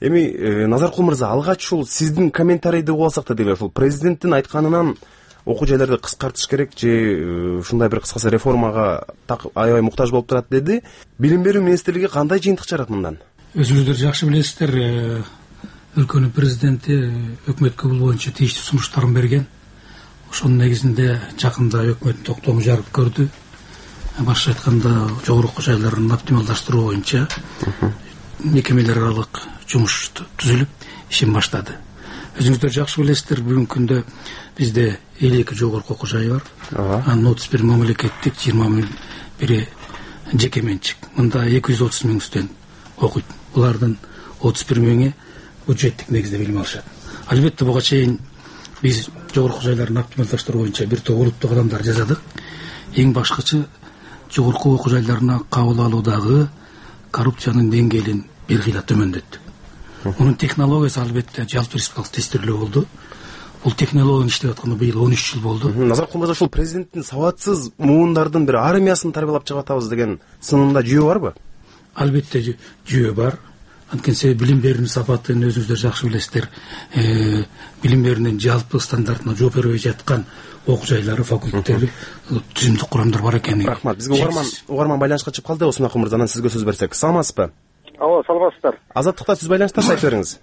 Эми Назаркул мырза, алгач ушул сиздин комментарийди угуп алсак да дейби, ушул президенттин айтканынан окуу жайларды кыскартыш керек же ушундай бир кыскасы реформага так аябай муктаж болуп турат деди. Билим берүү министрлиги кандай жыйынтык чыгарат мындан? Өзүңүздөр жакшы билесиздер, өлкөнүн президенти өкмөткө бул боюнча тийиштүү сунуштарын берген. Ошонун негизинде жакында өкмөттүн токтому жарык көрдү. Башкача айтканда жогорку окуу жайларын оптималдаштыруу боюнча мекемелер аралык жумуш түзүлүп ишин баштады. Өзүңүздөр жакшы билесиздер, бүгүнкү күндө бизде элүү эки жогорку окуу жай бар. Анын отуз бир мамлекеттик, жыйырма бири жеке менчик. Мында эки жүз отуз миң студент окуйт. Булардын отуз бир миңи бюджеттик негизде билим алышат. Албетте буга чейин биз жогорку жайларын оптималдаштыруу боюнча бир топ улуттук адамдар жасадык. Эң башкычы жогорку окуу жайларына кабыл алуудагы коррупциянын деңгээлин бир кыйла төмөндөттүк. Мунун технологиясы албетте жалпы республикалык тестирлөө болду. Бул технологияны иштеп атканда быйыл он үч жыл болду. Назаркул мырза, ушул президенттин сабатсыз муундардын бир армиясын тарбиялап чыгып атабыз деген сынында жүйө барбы? Албетте жүйө бар. Анткени себеби билим берүүнүн сапатын өзүңүздөр жакшы билесиздер. Билим берүүнүн жалпы стандартына жооп бербей жаткан окуу жайлары, факультеттери, түзүмдүк курамдар бар экени. Рахмат. Бизге угарман угарман байланышка чыгып калды. Осмонакул мырза, анан сизге сөз берсек. Саламатсызбы? Алло, саламатсыздар. Азаттыкта сиз байланыштасыз, айтып бериңиз.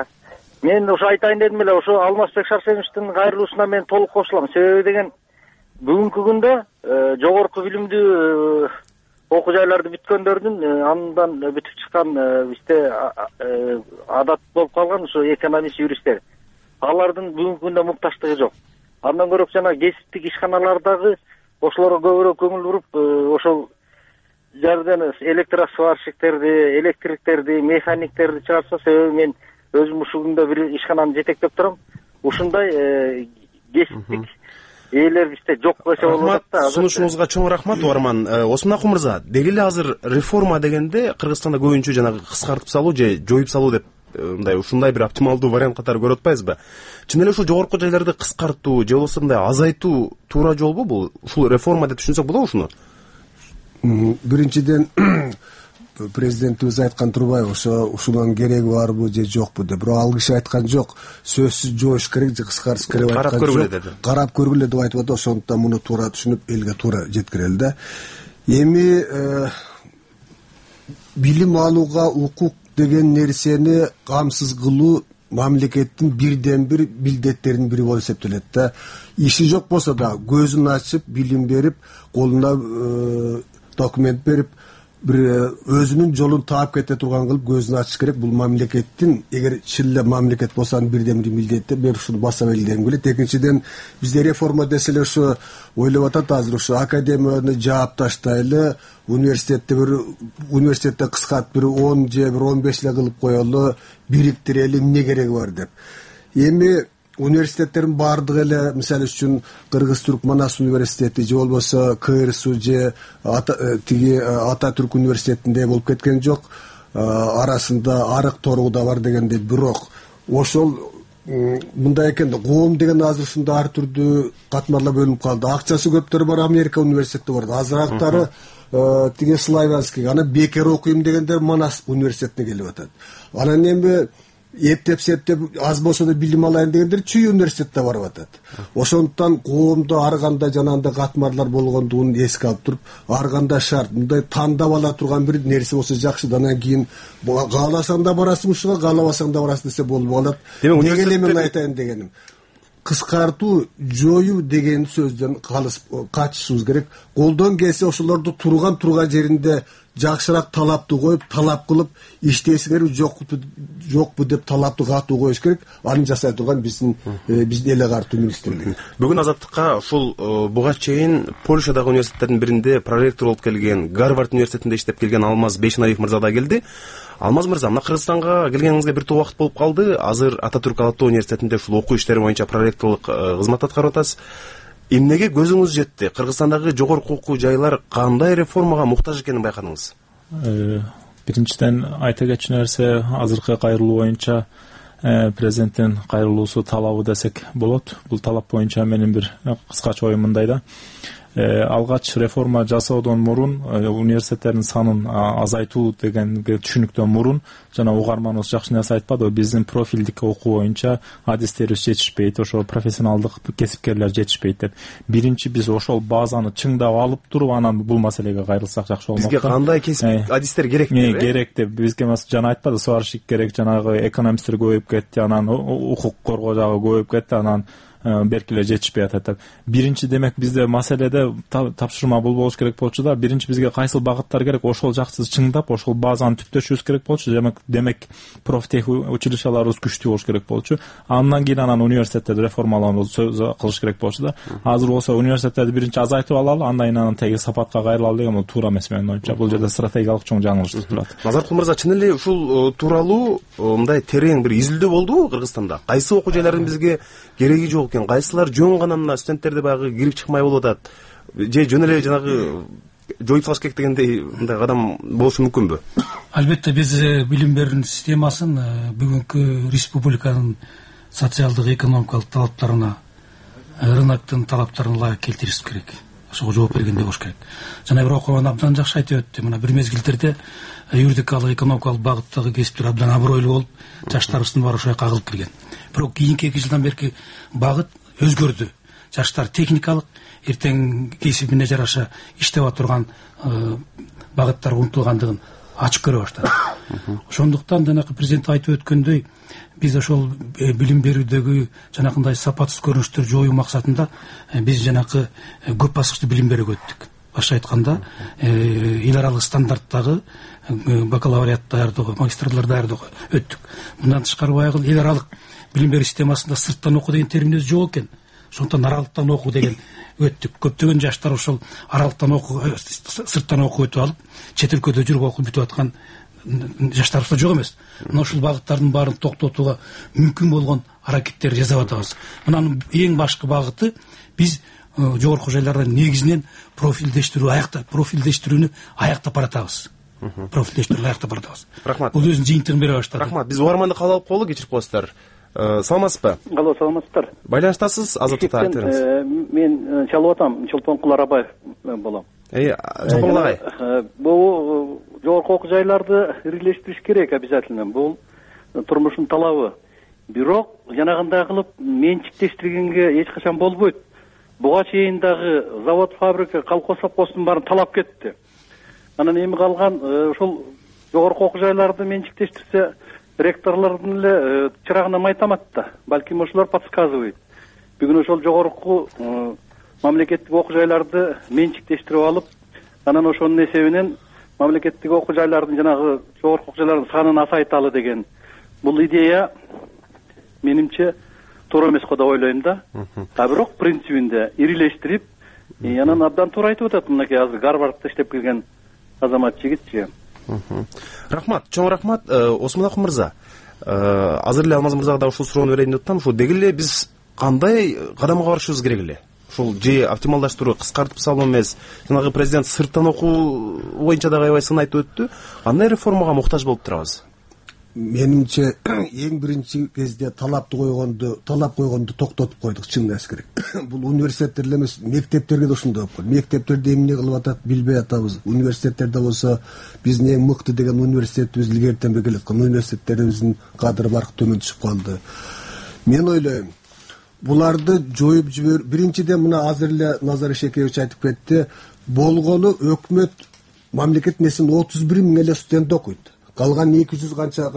Мен ушу айтайын дедим эле, ушу Алмазбек Шарсеновичтин кайрылуусуна мен толук кошулам. Себеби деген бүгүнкү күндө жогорку билимдүү окуу жайларды бүткөндөрдүн андан бүтүп чыккан бизде адат болуп калган ушу экономист юристтер, алардын бүгүнкү күндө мукташтыгы жок. Андан көрөк жана кесиптик ишканалардагы ошолорго көбүрөөк көңүл буруп, ошол жерден электросварщиктерди, электриктерди, механиктерди чыгарса, себеби мен өзүм ушул күндө бир ишкананы жетектеп турам. Ушундай кесиптик ээлер бизде жок десе болот атат да. Сунушуңузга чоң рахмат Уарман. Осмонакул мырза, деги эле азыр реформа дегенде Кыргызстанда көбүнчө жанагы кыскартып салуу же жоюп салуу деп мындай ушундай бир оптималдуу вариант катары көрүп атпайбызбы? Чын эле ушул жогорку жайларды кыскартуу же болбосо мындай азайтуу туура жолбу бул? Ушул реформа деп түшүнсөк болобу ушуну? Биринчиден президентибиз айткан турбайбы, ошо ушунун кереги барбы же жокпу деп. Бирок ал киши айткан жок, сөзсүз жоюш керек же кыскартыш керек деп айткан жок. Карап көргүлө деп айтып атат. Ошондуктан муну туура түшүнүп, элге туура жеткирели да. Эми билим алууга укук деген нерсени камсыз кылуу мамлекеттин бирден бир милдеттеринин бири болуп эсептелет да. Иши жок болсо да көзүн ачып, билим берип, колуна документ берип, бир өзүнүн жолун таап кете турган кылып көзүн ачыш керек. Бул мамлекеттин, эгер чын эле мамлекет болсо анын бирден бир милдети, мен ушуну баса белгилегим келет. Экинчиден, бизде реформа деселе ошо ойлоп атат азыр, ошо академияны жаап таштайлы, университетте бир университетте кыскартып бир он же бир он беш эле кылып коелу, бириктирели, эмне кереги бар деп. Эми университеттердин баардыгы эле, мисалы үчүн Кыргыз-Түрк Манас университети же болбосо КРСУ же тиги Ататүрк университетинде болуп кеткен жок. Арасында арык торгу да бар дегенде, бирок ошол мындай экен да, коом деген азыр ушунда ар түрдүү катмарлар бөлүнүп калды. Акчасы көптөрү бар, Америка университети бар. Азырактары тиги Славянский, аны бекер окуйм дегендер Манас университетине келип атат. Анан эми эптеп септеп аз болсо да билим алайын дегендер Чүй университетте барып атат. Ошондуктан коомдо ар кандай жанагындай катмарлар болгондугун эске алып туруп, ар кандай шарт, мындай тандап ала турган бир нерсе болсо жакшы. Анан кийин кааласаң да барасың ушуга, каалабасаң да барасың десе болуп калат. Деги эле мен айтайын дегеним, кыскартуу, жоюу деген сөздөн качышыбыз керек. Колдон келсе ошолорду турган турган жеринде жакшыраак талапты коюп, талап кылып иштейсиңер, жокпу жокпу деп талапты катуу коюш керек. Аны жасай турган биздин биздин эле картуу министрлик. Бүгүн Азаттыкка ушул буга чейин Польшадагы университеттердин биринде проректор болуп келген, Гарвард университетинде иштеп келген Алмаз Бейшенаев мырза да келди. Алмаз мырза, мына Кыргызстанга келгениңизге бир топ убакыт болуп калды. Азыр Ататүрк Алатоо университетинде ушул окуу иштери боюнча проректорлук кызмат аткарып атасыз. Эмнеге көзүңүз жетти? Кыргызстандагы жогорку окуу жайлар кандай реформага муктаж экенин байкадыңыз? Биринчиден айта кетчү нерсе, азыркы кайрылуу боюнча президенттин кайрылуусу талабы десек болот. Бул талап боюнча менин бир кыскача оюм мындай да. Алгач реформа жасоодон мурун, университеттердин санын азайтуу дегенге түшүнүктөн мурун, жана угарманыбыз жакшы нерсе айтпады, биздин профилдик окуу боюнча адистерибиз жетишпейт, ошо профессионалдык кесипкерлер жетишпейт деп. Биринчи биз ошол базаны чыңдап алып туруп, анан бул маселеге кайрылсак жакшы болмок. Бизге кандай кесип адистер керек деп? Керек деп. Бизге жана айтпады, сварщик керек, жанагы экономисттер көбөйүп кетти, анан укук коргоо жагы көбөйүп кетти, анан беркиле жетишпей атат. Биринчи демек бизде маселеде тапшырма бул болуш керек болчу да. Биринчи бизге кайсыл багыттар керек, ошол жакты чыңдап, ошол базаны түптөшүбүз керек болчу. Демек, демек профтех училищаларыбыз күчтүү болуш керек болчу. Андан кийин анан университеттерди реформалоону кылыш керек болчу да. Азыр болсо университеттерди биринчи азайтып алалы, андан кийин анан теги сапатка кайрылалы деген бул туура эмес менин оюмча. Бул жерде стратегиялык чоң жаңылыш турат. Назаркул мырза, чын эле ушул тууралуу мындай терең бир изилдөө болдубу Кыргызстанда? Кайсы окуу жайлардын бизге кереги жок экен, кайсылар жөн гана мына студенттерди баягы кирип чыкмай болуп атат, же жөн эле жанагы жоюп салыш керек дегендей мындай кадам болушу мүмкүнбү? Албетте биз билим берүү системасын бүгүнкү республиканын социалдык экономикалык талаптарына, рыноктун талаптарына ылайык келтиришибиз керек. Ошого жооп бергенде болуш керек. Жана бир окуган абдан жакшы айтып өттү. Мына бир мезгилдерде юридикалык, экономикалык багыттагы кесиптер абдан абройлуу болуп, жаштарыбыздын баары ошол жака кагылып кирген. Бирок кийинки эки жылдан берки багыт өзгөрдү. Жаштар техникалык, эртең кесибине жараша иштеп турган багыттарга умтулгандыгын ачык көрө баштады. ошондуктан жанагы президент айтып өткөндөй биз ошол билим берүүдөгү жанакындай сапатсыз көрүнүштөрдү жоюу максатында биз жанакы көп баскычтуу билим берүүгө өттүк. Башка айтканда эл аралык стандарттагы бакалавриат даярдоого, магистрлар даярдоого өттүк. Мындан тышкары баягы эл аралык билим берүү системасында сырттан окуу деген термин өзү жок экен. Ошондуктан аралыктан окуу деген өттүк. Көптөгөн жаштар ошол аралыктан окуу, сырттан окуу өтүп алып, чет өлкөдө жүрүп окуп бүтүп аткан жаштарыбыз жок эмес. Мына ушул багыттардын баарын токтотууга мүмкүн болгон аракеттерди жасап атабыз. Мынанын эң башкы багыты биз жогорку жайларда негизинен профилдештирүү аякта профилдештирүүнү аяктап баратабыз. Профилдештирүүнү аяктап баратабыз. Рахмат. Бул өзүнүн жыйынтыгын бере баштады. Рахмат. Биз угарманды кабыл алып коелу, кечирип коесуздар. Саламатсызбы? Алло, саламатсыздар. Байланыштасыз, азаттыкта айтыңыз. Мен чалып атам, Чолпонкул Арабаев болом. Эй, Чолпонкул агай. Бул жогорку окуу жайларды ирилештириш керек обязательно. Бул турмуштун талабы. Бирок жанагындай кылып менчиктештиргенге эч качан болбойт. Буга чейин дагы завод, фабрика, колхоз совхоздун баарын талап кетти. Анан эми калган ошол жогорку окуу жайларды менчиктештирсе, ректорлордун эле чырагына майтамат да. Балким ошолор подсказывает. Бүгүн ошол жогорку мамлекеттик окуу жайларды менчиктештирип алып, анан ошонун эсебинен мамлекеттик окуу жайлардын жанагы жогорку окуу жайлардын санын азайталы деген бул идея менимче туура эмес го деп ойлойм да. А бирок принцибинде ирилештирип, анан абдан туура айтып атат мынакей азыр Гарвардта иштеп келген азамат жигитчи. Рахмат, чоң рахмат. Осмонакул мырза, азыр эле Алмаз мырзага да ушул суроону берейин деп атам. Ушул деги эле биз кандай кадамга барышыбыз керек эле? Ушул же оптималдаштыруу, кыскартып салуу эмес, жанагы президент сырттан окуу боюнча дагы аябай сын айтып өттү. Кандай реформага муктаж болуп турабыз? Менимче эң биринчи кезде талапты койгонду, талап койгонду токтотуп койдук, чын эс керек. Бул университеттерде эмес, мектептерге да ушундай болуп калды. Мектептерде эмне кылып атат билбей атабыз. Университеттерде болсо биздин эң мыкты деген университетибиз илгертен бери келаткан университеттерибиздин кадыр баркы төмөн түшүп калды. Мен ойлойм, буларды жоюп жибер. Биринчиден мына азыр эле Назар Шекеевич айтып кетти, болгону өкмөт мамлекет несин отуз бир миң эле студент окуйт. Калган эки жүз канча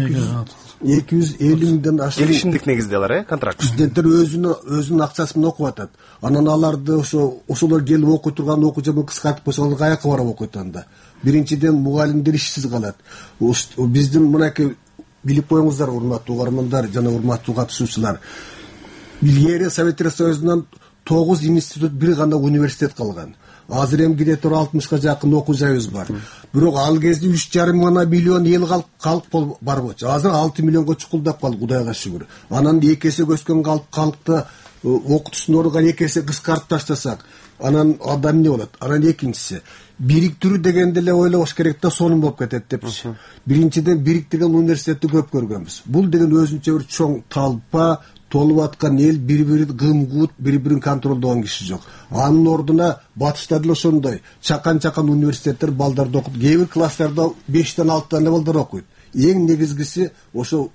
эки жүз элүү миңден ашык келишимдик негизде алар, э, контракт. Студенттер өзүнүн өзүнүн акчасы менен окуп атат. Анан аларды ошо ошолор келип окуй турган окуу жайын кыскартып койсо, алар каяка барып окуйт анда. Биринчиден мугалимдер ишсиз калат. Биздин мынакей билип коюңуздар, урматтуу угармандар жана урматтуу катышуучулар. Илгери Советтер Союзунан тогуз институт, бир гана университет калган. Азыр эми где-то алтымышка жакын окуу жайыбыз бар. Бирок ал кезде үч жарым миллион эл калк калк бар болчу. Азыр алты миллионго чукулдап калды, Кудайга шүгүр. Анан эки эсе өскөн калк калкты окутуштун ордуна эки эсе кыскартып таштасак, анан адам эмне болот? Анан экинчиси, бириктирүү дегенде эле ойлобош керек да, сонун болуп кетет депчи. Биринчиден бириктирген университетти көп көргөнбүз. Бул деген өзүнчө бир чоң талпа, толуп аткан эл, бири-бирин гым-гут, бири-бирин контролдогон киши жок. Анын ордуна батышта деле ошондой чакан-чакан университеттер балдарды окут. Кээ бир класстарда бештен алтыдан эле балдар окуйт. Эң негизгиси ошо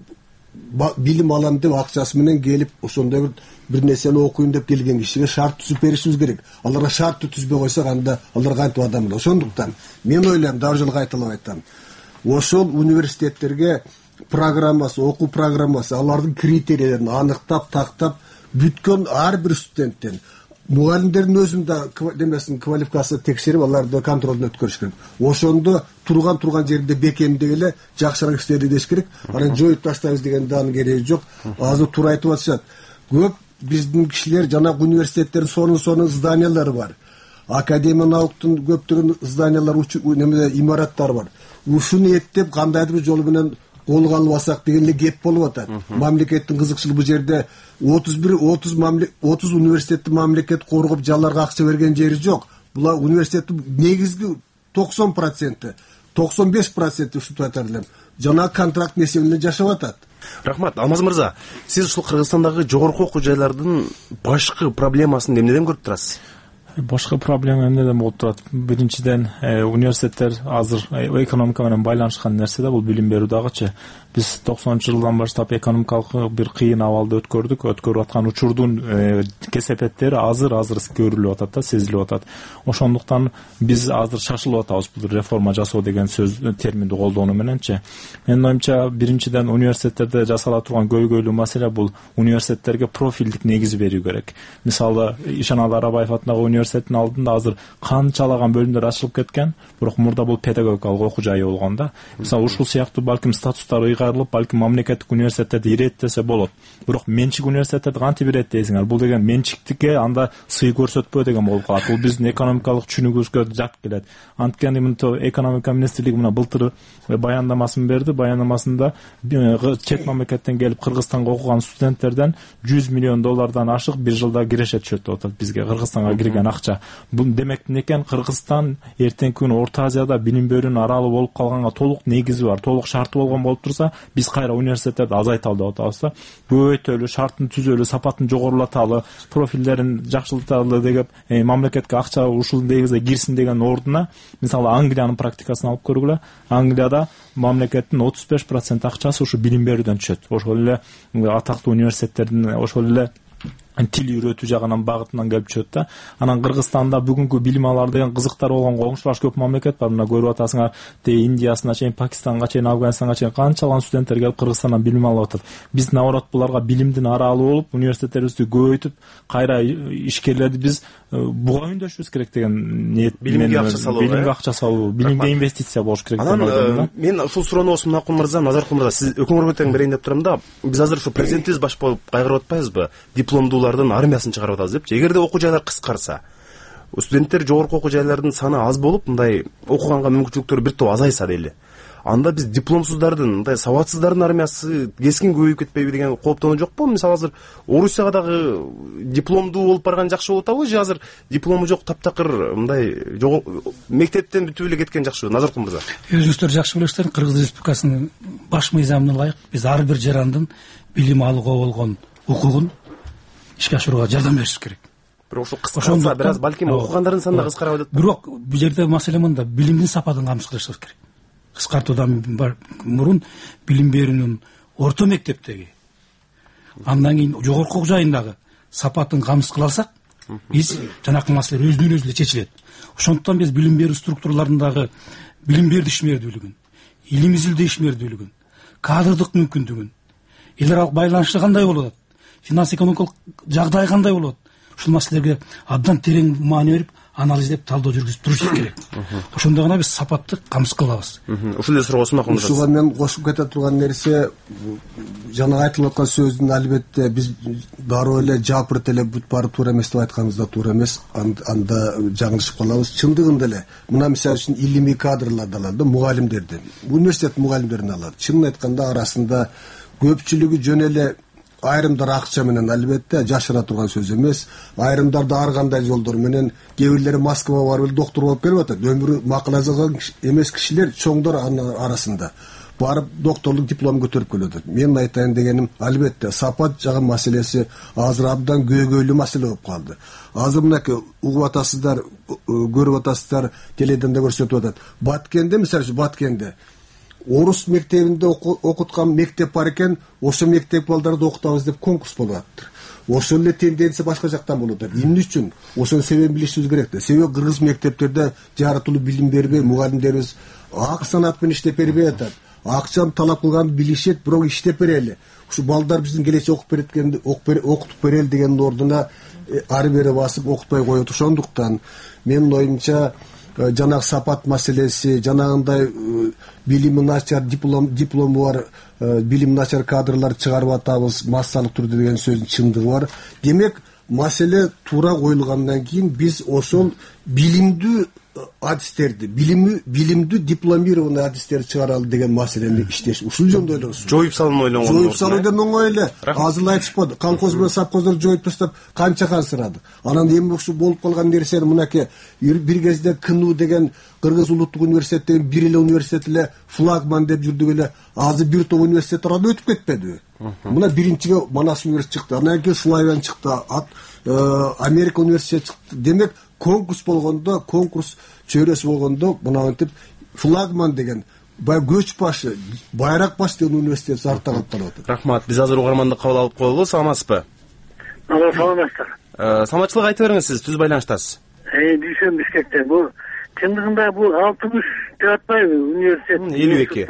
билим алам деп акчасы менен келип, ошондой бир бир нерсени окуйм деп келген кишиге шарт түзүп беришибиз керек. Аларга шарт түзбөй койсок, анда алар кантип адам болот? Ошондуктан мен ойлойм, дагы жолу кайталап айтам. Ошол университеттерге программасы, окуу программасы, алардын критерийлерин аныктап, тактап, бүткөн ар бир студенттен мугалимдердин өзүн да демесин квалификация текшерип, аларды контролдон өткөрүш керек. Ошондо турган турган жеринде бекемдей эле жакшыраак иштейди деш керек. Анан жоюп таштайбыз деген даанын кереги жок. Азыр туура айтып атышат. Көп биздин кишилер жана университеттердин сонун-сонун зданиялары бар. Академия науктун көптөгөн зданиялар, немеде имараттары бар. Ушуну эттеп кандайдыр бир жол менен колго албасак деген эле кеп болуп атат. Мамлекеттин кызыкчылыгы бул жерде отуз бир отуз отуз университетти мамлекет коргоп, жаларга акча берген жери жок. Булар университеттин негизги токсон проценти, токсон беш проценти ушинтип айтар элем, жана контракт эсебинен жашап атат. Рахмат. Алмаз мырза, сиз ушул Кыргызстандагы жогорку окуу жайлардын башкы проблемасын эмнеден көрүп турасыз? Башка проблема эмнеден болуп турат? Биринчиден, университеттер азыр экономика менен байланышкан нерсе да, бул билим берүү дагычы. Биз токсонунчу жылдан баштап экономикалык бир кыйын абалды өткөрдүк. Өткөрүп аткан учурдун кесепеттери азыр азыр көрүлүп атат да, сезилип атат. Ошондуктан биз азыр шашылып атабыз бул реформа жасоо деген сөз терминди колдонуу мененчи. Менин оюмча, биринчиден университеттерде жасала турган көйгөйлүү маселе бул университеттерге профилдик негиз берүү керек. Мисалы, Ишаналы Арабаев атындагы университеттин алдында азыр канчалаган бөлүмдөр ачылып кеткен, бирок мурда бул педагогикалык окуу жайы болгон да. Мисалы, ушул сыяктуу балким статустары ыйгарылып, балким мамлекеттик университеттерди иреттесе болот. Бирок менчик университеттерди кантип иреттейсиңер? Бул деген менчиктикке анда сый көрсөтпөө деген болуп калат. Бул биздин экономикалык түшүнүгүбүзгө жат келет. Анткени мынтип экономика министрлиги мына былтыр баяндамасын берди. Баяндамасында чет мамлекеттен келип Кыргызстанга окуган студенттерден жүз миллион доллардан ашык бир жылда киреше түшөт деп атат бизге, Кыргызстанга кирген акча. Бул демек некен Кыргызстан эртеңки күнү Орто Азияда билим берүүнүн аралы болуп калганга толук негизи бар, толук шарты болгон болуп турса, биз кайра университеттерди азайталы деп атабыз да. Көбөйтөлү, шартын түзөлү, сапатын жогорулаталы, профилдерин жакшырталы деп мамлекетке акча ушул негизде кирсин деген ордуна, мисалы, Англиянын практикасын алып көргүлө. Англияда мамлекеттин отуз беш процент акчасы ушу билим берүүдөн түшөт. Ошол эле атактуу университеттердин ошол эле тил үйрөтүү жагынан багытынан келип түшөт да. Анан Кыргызстанда бүгүнкү билим алар деген кызыктар болгон коңшулаш көп мамлекет бар. Мына көрүп атасыңар, Индиясына чейин, Пакистанга чейин, Афганистанга чейин канчалган студенттер келип Кыргызстандан билим алып атат. Биз наоборот буларга билимдин аралы болуп, университеттерибизди көбөйтүп, кайра ишкерлерди биз буга үндөшүбүз керек деген ниет. Билимге акча салуу, билимге акча салуу, билимге инвестиция болуш керек деген ойдомун. Мен ушул суроону осун Акун мырза, Назаркул мырза, сиз өкмөргө тең берейин деп турам да. Биз азыр ушу президентибиз баш болуп кайгырып атпайбызбы? Дипломдуулардын армиясын чыгарып атабыз депчи. Эгерде окуу жайлар кыскарса, студенттер жогорку окуу жайлардын саны аз болуп, мындай окуганга мүмкүнчүлүктөрү бир топ азайса дейли. Анда биз дипломсуздардын, мындай сабатсыздардын армиясы кескин көбөйүп кетпейби деген кооптонуу жокпу? Мисалы, азыр Орусияга дагы дипломдуу болуп барган жакшы болуп атабы же азыр диплому жок таптакыр мындай мектептен бүтүп эле кеткен жакшы? Назаркул мырза. Өзүңүздөр жакшы билесиздер, Кыргыз Республикасынын баш мыйзамына ылайык биз ар бир жарандын билим алууга болгон укугун ишке ашырууга жардам беришибиз керек. Бирок ошо кыскарса, бир аз балким окугандардын саны да кыскара алат. Бирок бул жерде маселе мында, билимдин сапатын камсыз кылышыбыз керек. Кыскартуудан мурун билим берүүнүн орто мектептеги, андан кийин жогорку окуу жайындагы сапатын камсыз кыла алсак, биз жанакы маселе өзүнөн өзү эле чечилет. Ошондуктан биз билим берүү структураларындагы билим берүү ишмердүүлүгүн, илим изилдөө ишмердүүлүгүн, кадрдык мүмкүндүгүн, эл аралык байланышы кандай болот, финанс экономикалык жагдай кандай болот, ушул маселелерге абдан терең маани берип, анализдеп, талдоо жүргүзүп турушубуз керек. Ошондо гана биз сапатты камсыз кыла алабыз. Ушул эле суроосун Акун мырза. Ушуга мен кошуп кете турган нерсе, жана айтылып аткан сөздүн албетте биз дароо эле жапырт эле бүт баары туура эмес деп айтканыбыз да туура эмес. Анда жаңылышып калабыз. Чындыгында эле мына мисалы үчүн илимий кадрларды алалы да, мугалимдерден, университет мугалимдерин алалы. Чынын айтканда арасында көпчүлүгү жөн эле айрымдар акча менен, албетте жашыра турган сөз эмес. Айрымдарда ар кандай жолдор менен, кээ бирлери Москвага барып доктор болуп келип атат. Өмүрү макул жазган эмес кишилер чоңдор арасында барып докторлук диплом көтөрүп келип атат. Мен айтайын дегеним, албетте сапат жагы маселеси азыр абдан көйгөйлүү маселе болуп калды. Азыр мынакей угуп атасыздар, көрүп атасыздар, теледен да көрсөтүп атат. Баткенде, мисалы, Баткенде орус мектебинде окуткан мектеп бар экен, ошо мектеп балдарды окутабыз деп конкурс болуп атыптыр. Ошол эле тенденция башка жактан болуп атат. Эмне үчүн? Ошонун себебин билишибиз керек да. Себеби кыргыз мектептерде жаратылуу билим бербей, мугалимдерибиз ак санат менен иштеп бербей атат. Акчаны талап кылганды билишет, бирок иштеп берели. Ушу балдар биздин келечек окуп береткенди окутуп берели деген ордуна ары бери басып окутпай коет. Ошондуктан менин оюмча жанагы сапат маселеси, жанагындай билими начар, диплом диплому бар, билими начар кадрлар чыгарып атабыз массалык түрдө деген сөздүн чындыгы бар. Демек, маселе туура коюлгандан кийин биз ошол билимдүү адистерди, билими билимдүү дипломированный адистерди чыгаралы деген маселени иштеш. Ушул жөнүндө ойлонсуз. Жоюп салууну ойлонгон. Жоюп салуу деген оңой эле. Азыр айтышпады. Колхоз менен совхоздорду жоюп тастап канча кансырады. Анан эми ушу болуп калган нерсени мынакей бир кезде КНУ деген Кыргыз улуттук университет деген бир эле университет эле флагман деп жүрдүк эле. Азыр бир топ университет арада өтүп кетпедиби? Мына биринчиге Манас университети чыкты, андан кийин Славян чыкты, Америка университети чыкты. Демек, конкурс болгондо, конкурс чөйрөсү болгондо мынантип флагман деген баягы көч башы, байрак баш деген университет артта калып калып атат. Рахмат. Биз азыр угарманды кабыл алып коелу. Саламатсызбы? Алло, саламатсыздар. Саламатчылык айтып бериңиз, сиз түз байланыштасыз. Э, Дүйшөн Бишкектен. Бул чындыгында бул алтымыш деп атпайбы университет? элүү эки.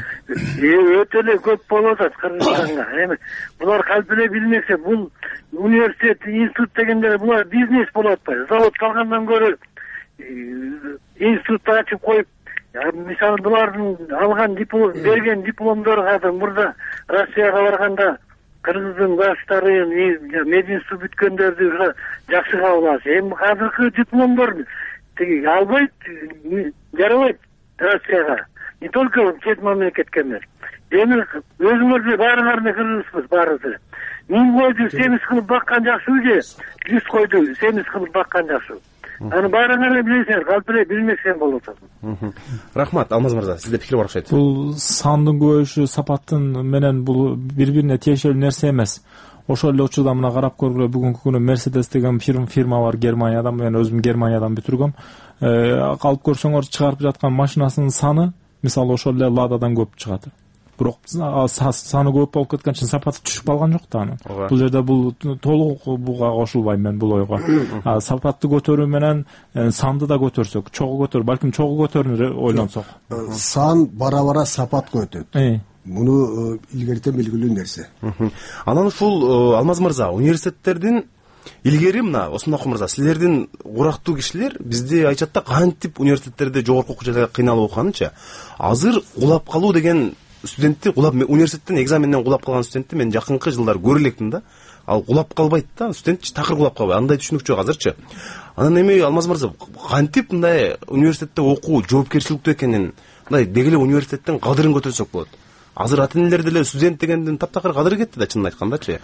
Өтө эле көп болуп атат Кыргызстанга. Эми булар калп эле билмексе, бул университет, институт дегендер булар бизнес болуп атпайбы? Завод калгандан көрө институт ачып коюп, мисалы булардын алган диплом, берген дипломдору азыр мурда Россияга барганда кыргыздын баштары, мединститут бүткөндөрдү жакшы кабыл алат. Эми азыркы дипломдор тиги албайт, жарабайт Россияга. Не только чет мамлекетке эмес. Эми өзүңөрдү баарыңарды кыргызбыз, баарыбыз. Миң койду семиз кылып баккан жакшыбы же жүз койду семиз кылып баккан жакшыбы? Аны баарыңарды билесиңер, калп эле билмесең болуп атат. Рахмат, Алмаз мырза, сизде пикир бар окшойт. Бул сандын көбөйүшү сапаттын менен бул бири-бирине тиешелүү нерсе эмес. Ошол эле учурда мына карап көргүлө, бүгүнкү күнү Mercedes деген фирма бар Германиядан, мен өзүм Германиядан бүтүргөм. Алып көрсөңөр, чыгарып жаткан машинасынын саны мисалы ошол эле Лададан көп чыгат. Бирок саны көп болуп кеткен үчүн сапаты түшүп калган жок да анын. Бул жерде бул толук буга кошулбайм мен бул ойго. Сапатты көтөрүү менен санды да көтөрсөк, чогуу көтөр, балким чогуу көтөрүүнү ойлонсок. Сан бара-бара сапатка өтөт. Муну илгертен белгилүү нерсе. Анан ушул Алмаз мырза, университеттердин илгери мына Осмон мырза, силердин урактуу кишилер бизде айтат да, кантип университеттерде жогорку окуу жайда кыйналып окуганынча, азыр улап калуу деген студентти улап университеттен экзаменден улап калган студентти мен жакынкы жылдары көрө электим да. Ал улап калбайт да, студент такыр улап калбайт. Андай түшүнүк жок азырчы. Анан эми Алмаз мырза, кантип мындай университетте окуу жоопкерчиликтүү экенин, мындай деги эле университеттен кадырын көтөрсөк болот. Азыр ата энелер деле студент дегендин таптакыр кадыры кетти да, чынын айткандачы.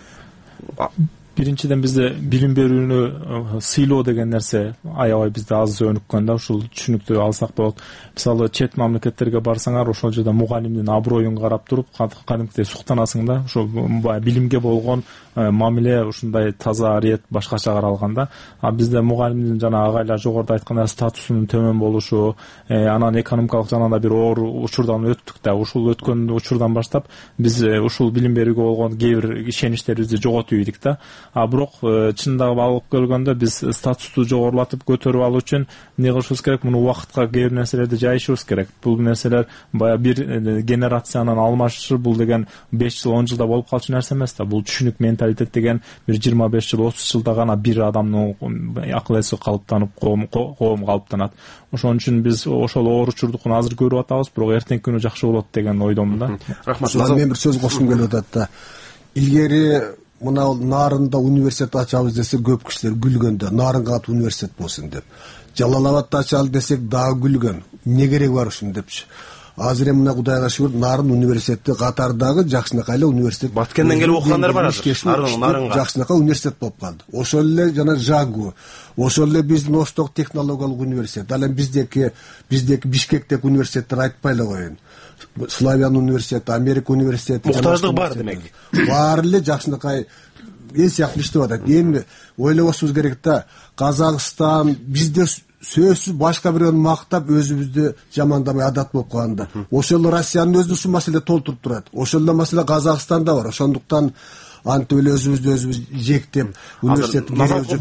Биринчиден бизде билим берүүнү сыйлоо деген нерсе аябай бизде аз өнүккөн да, ушул түшүнүктү алсак болот. Мисалы чет мамлекеттерге барсаңар, ошол жерде мугалимдин аброюн карап туруп, кадимкидей суктанасың да. Ошол билимге болгон мамиле ушундай таза, арет, башкача каралган да. А бизде мугалимдин жана агайлар жогоруда айткандай статусунун төмөн болушу, анан экономикалык жанагындай бир оор учурдан өттүк да. Ушул өткөн учурдан баштап биз ушул билим берүүгө болгон кээ бир ишеничтерибизди жоготуп ийдик да. А бирок чындап алып келгөндө биз статусту жогорулатып көтөрүп алуу үчүн эмне кылышыбыз керек? Муну убакытка кээ бир нерселерди жайышыбыз керек. Бул нерселер баягы бир генерациянын алмашышы, бул деген беш жыл, он жылда болуп калчу нерсе эмес да. Бул түшүнүк, менталитет деген бир жыйырма беш жыл, отуз жылда гана бир адамдын акыл эси калыптанып, коом калыптанат. Ошон үчүн биз ошол оор учурдукун азыр көрүп атабыз, бирок эртеңки күнү жакшы болот деген ойдомун да. Рахмат. Мен бир сөз кошкум келип атат да. Илгери мына Нарында университет ачабыз десе көп кишилер күлгөндө, Нарын кат университет болсун деп. Жалал Абадта ачалы десек дагы күлгөн. Эмне кереги бар ушун депчи. Азыр эми мына Кудайга шүгүр, Нарын университети катардагы жакшынакай эле университет. Баткенден келип окугандар бар азыр. Нарынга жакшынакай университет болуп калды. Ошол эле жана Жагу, ошол эле биздин Восток технологиялык университет. Ал эми биздеки биздеки Бишкектеги университеттер айтпай эле коеюн. Славян университети, Америка университети, муктаждык бар демек. Баары эле жакшынакай эл сыяктуу иштеп атат. Эми ойлобосубуз керек да, Казакстан бизде сөзсүз башка бирөөнү мактап өзүбүздү жамандабай адат болуп калганда. Ошол Россиянын өзү ушул маселе толтуруп турат. Ошол эле маселе Казакстанда бар. Ошондуктан антип эле өзүбүздү өзүбүз жектеп университетти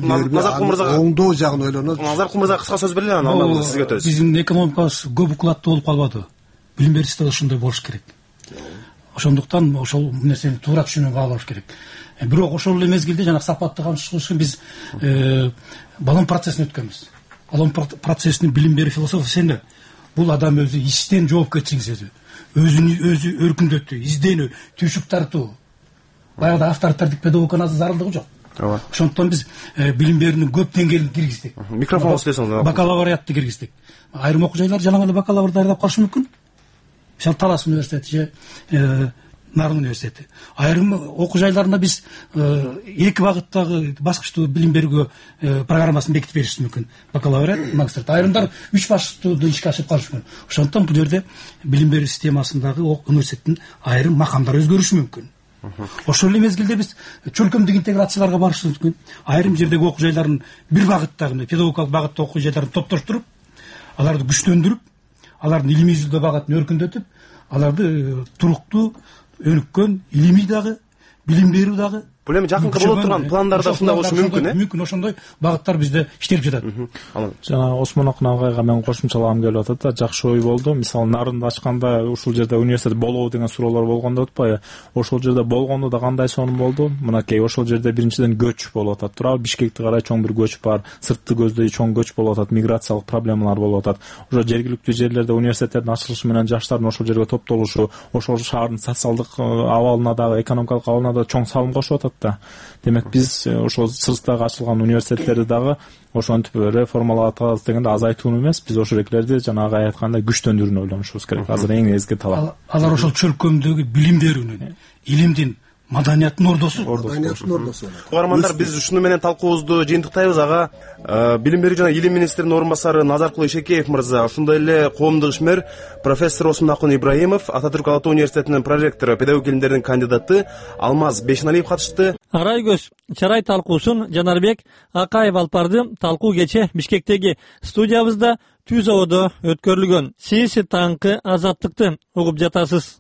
оңдоо жагын ойлонот. Назаркул мырза кыска сөз берели, анан сизге өтөбүз. Биздин экономикабыз көп укулаттуу болуп калбады. Билим берүүсү ошондой болуш керек. Ошондуктан ошол нерсени туура түшүнүп алыш керек. Бирок ошол эле мезгилде жана сапатты камсыз үчүн биз балон процессин өткөнбүз. Балон процессинин билим берүү философиясы эмне? Бул адам өзү иштен жоопкерчилик сезүү, өзүнү өзү өркүндөтүү, изденүү, түйшүк тартуу. Баягы авторитардык педагогиканын азыр зарылдыгы жок. Ооба. Ошондуктан биз билим берүүнүн көп деңгээлин киргиздик. Микрофон сөйлөсөңүз. Бакалавриатты киргиздик. Айрым окуу жайлар жана эле бакалавр даярдап калышы мүмкүн. Мисалы Талас университети же Нарын университети. Айрым окуу жайларында биз эки багыттагы баскычтуу билим берүүгө программасын бекитип беришибиз мүмкүн. Бакалавриат, магистратура. Айрымдар үч баскычтуу ишке ашырып калышы мүмкүн. Ошондуктан бул жерде билим берүү системасындагы университеттин айрым макамдары өзгөрүшү мүмкүн. ошол эле мезгилде биз чөлкөмдүк интеграцияларга барышыбыз мүмкүн. Айрым жердеги окуу жайларын бир багыттагы педагогикалык багытта окуу жайларын топтоштуруп, аларды күчтөндүрүп, алардын илимий изилдөө багытын өркүндөтүп, аларды туруктуу, өнүккөн, илимий дагы, билим берүү дагы. Бул эми жакынкы боло турган пландарда ушундай болушу мүмкүн, э? Мүмкүн, ошондой багыттар бизде иштелип жатат. Жана Осмон Акын агайга мен кошумчалагым келип атат да, жакшы ой болду. Мисалы, Нарынды ачканда ушул жерде университет болобу деген суроолор болгондо атпайбы? Ошол жерде болгондо да кандай сонун болду? Мынакей ошол жерде биринчиден көч болуп атат. Туурабы? Бишкекти карай чоң бир көч бар, сыртты көздөй чоң көч болуп атат, миграциялык проблемалар болуп атат. Ошо жергиликтүү жерлерде университеттердин ачылышы менен жаштардын ошол жерге топтолушу, ошол шаардын социалдык абалына дагы, экономикалык абалына дагы чоң салым кошуп атат да. Демек биз ошол сырттагы ачылган университеттерди дагы ошентип реформалап атабыз дегенде азайтууну эмес, биз ошолерди жанагы айткандай күчтөндүрүүнү ойлонушубуз керек. Азыр эң негизги талап. Алар ошол чөлкөмдөгү билим берүүнүн, илимдин, маданияттын ордосу. Маданияттын ордосу. Угармандар, биз ушуну менен талкуубузду жыйынтыктайбыз. Ага билим берүү жана илим министринин орун басары Назаркул Ишекеев мырза, ошондой эле коомдук ишмер профессор Осмон Акын Ибраимов, Ататүрк Ала Тоо университетинин проректору, педагог илимдердин кандидаты Алмаз Бешеналиев катышты. Арай көз чарай талкуусун Жанарбек Акаев алып барды. Талкуу кече Бишкектеги студиябызда Түз Ободо өткөрүлгөн. Сиз таңкы азаттыкты угуп жатасыз.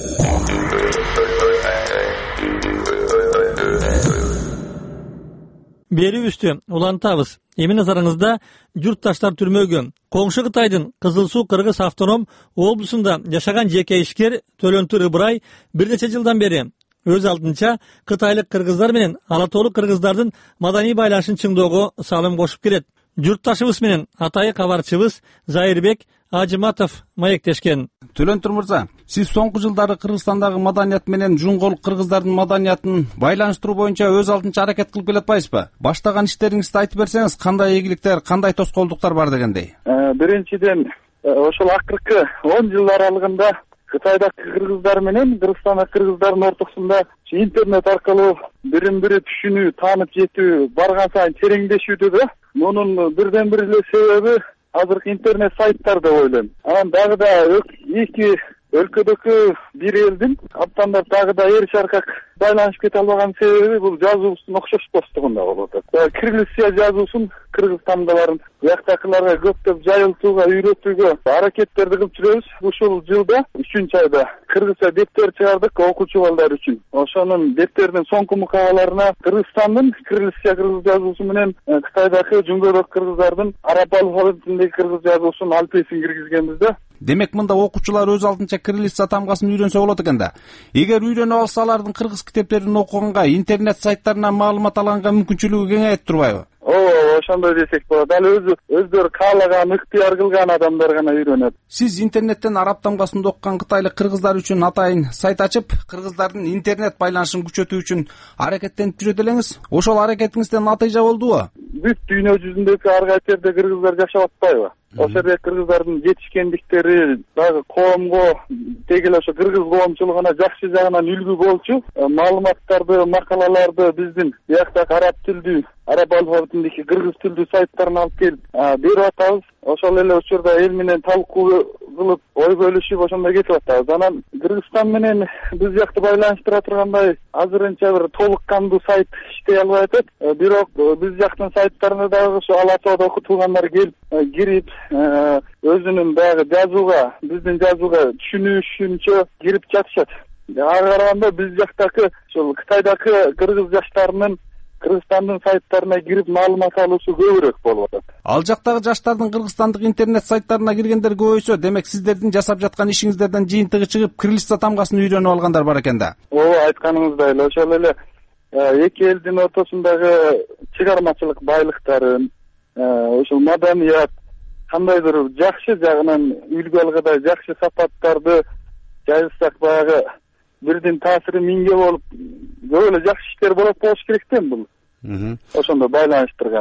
Берүүбүздү улантабыз. Эми назарыңызда журтташтар түрмөгө. Коңшу Кытайдын Кызыл Суу Кыргыз автоном облусунда жашаган жеке ишкер Төлөнтүр Ыбырай бир нече жылдан бери өз алдынча кытайлык кыргыздар менен ала тоолук кыргыздардын маданий байланышын чыңдоого салым кошуп келет. Журтташыбыз менен атайы кабарчыбыз Зайырбек Ажыматов маектешкен. Төлөнтүр мырза, сиз соңку жылдары Кыргызстандагы маданият менен жуңголук кыргыздардын маданиятын байланыштыруу боюнча өз алдынча аракет кылып келатпайсызбы? Баштаган иштериңизди айтып берсеңиз, кандай ийгиликтер, кандай тоскоолдуктар бар дегендей? Биринчиден, ошол акыркы он жыл аралыгында Кытайдагы кыргыздар менен Кыргызстандагы кыргыздардын ортосунда интернет аркылуу бирин бири түшүнүү, таанып жетүү барган сайын тереңдешүүдө да. Мунун бирден бир эле себеби азыркы интернет сайттар деп ойлойм. Анан дагы да эки өлкөдөгү бир элдин абтандап дагы да эр шаркак байланышып кете албаган себеби бул жазуусунун окшошпостугунда болуп атат. Кириллиция жазуусун Кыргызстандаларын бияктакыларга көптөп жайылтууга, үйрөтүүгө аракеттерди кылып жүрөбүз. Ушул жылда үчүнчү айда кыргызча дептер чыгардык окуучу балдар үчүн. Ошонун дептердин соңку мукабаларына Кыргызстандын кириллиция кыргыз жазуусу менен Кытайдагы жуңгөрөк кыргыздардын араб алфавитиндеги кыргыз жазуусунун алфавитин киргизгенбиз да. Демек, мында окуучулар өз алдынча кириллица тамгасын үйрөнсө болот экен да. Эгер үйрөнүп алса, алардын кыргыз китептерин окуганга, интернет сайттарынан маалымат алганга мүмкүнчүлүгү кеңейет турбайбы? Ооба, ошондой десек болот. Ал өзү өздөрү каалаган, ыктыяр кылган адамдар гана үйрөнөт. Сиз интернеттен араб тамгасында окуган кытайлык кыргыздар үчүн атайын сайт ачып, кыргыздардын интернет байланышын күчөтүү үчүн аракеттенип жүрөт элеңиз. Ошол аракетиңизден натыйжа болдубу? Бүт дүйнө жүзүндөгү ар кайсы жерде кыргыздар жашап атпайбы? Ошол жерде кыргыздардын жетишкендиктери дагы коомго, деги эле ошо кыргыз коомчулугуна жакшы жагынан үлгү болчу маалыматтарды, макалаларды биздин бияктагы араб тилдүү, араб алфавитиндеги кыргыз тилдүү сайттарына алып келип берип атабыз. Ошол эле учурда эл менен талкуу кылып, ой бөлүшүп ошондой кетип атабыз. Анан Кыргызстан менен биз жакты байланыштыра тургандай азырынча бир толук кандуу сайт иштей албай атат. Бирок биз жактын сайттарына дагы ошо ала тоодо окутулгандар келип кирип өзүнүн дагы жазууга, биздин жазууга түшүнүшүнчө кирип жатышат. Ага караганда биз жактагы ошол Кытайдагы кыргыз жаштарынын Кыргызстандын сайттарына кирип маалымат алуусу көбүрөөк болуп атат. Ал жактагы жаштардын кыргызстандык интернет сайттарына киргендер көбөйсө, демек сиздердин жасап жаткан ишиңиздерден жыйынтыгы чыгып, кириллица тамгасын үйрөнүп алгандар бар экен да. Ооба, айтканыңыздай эле ошол эле эки элдин ортосундагы чыгармачылык байлыктарын, ошол маданият, кандайдыр жакшы жагынан үлгү алгыдай жакшы сапаттарды жайылсак, баягы бирдин таасири миңге болуп, көп эле жакшы иштер болот болуш керек да бул. Ошондо байланыштырганда.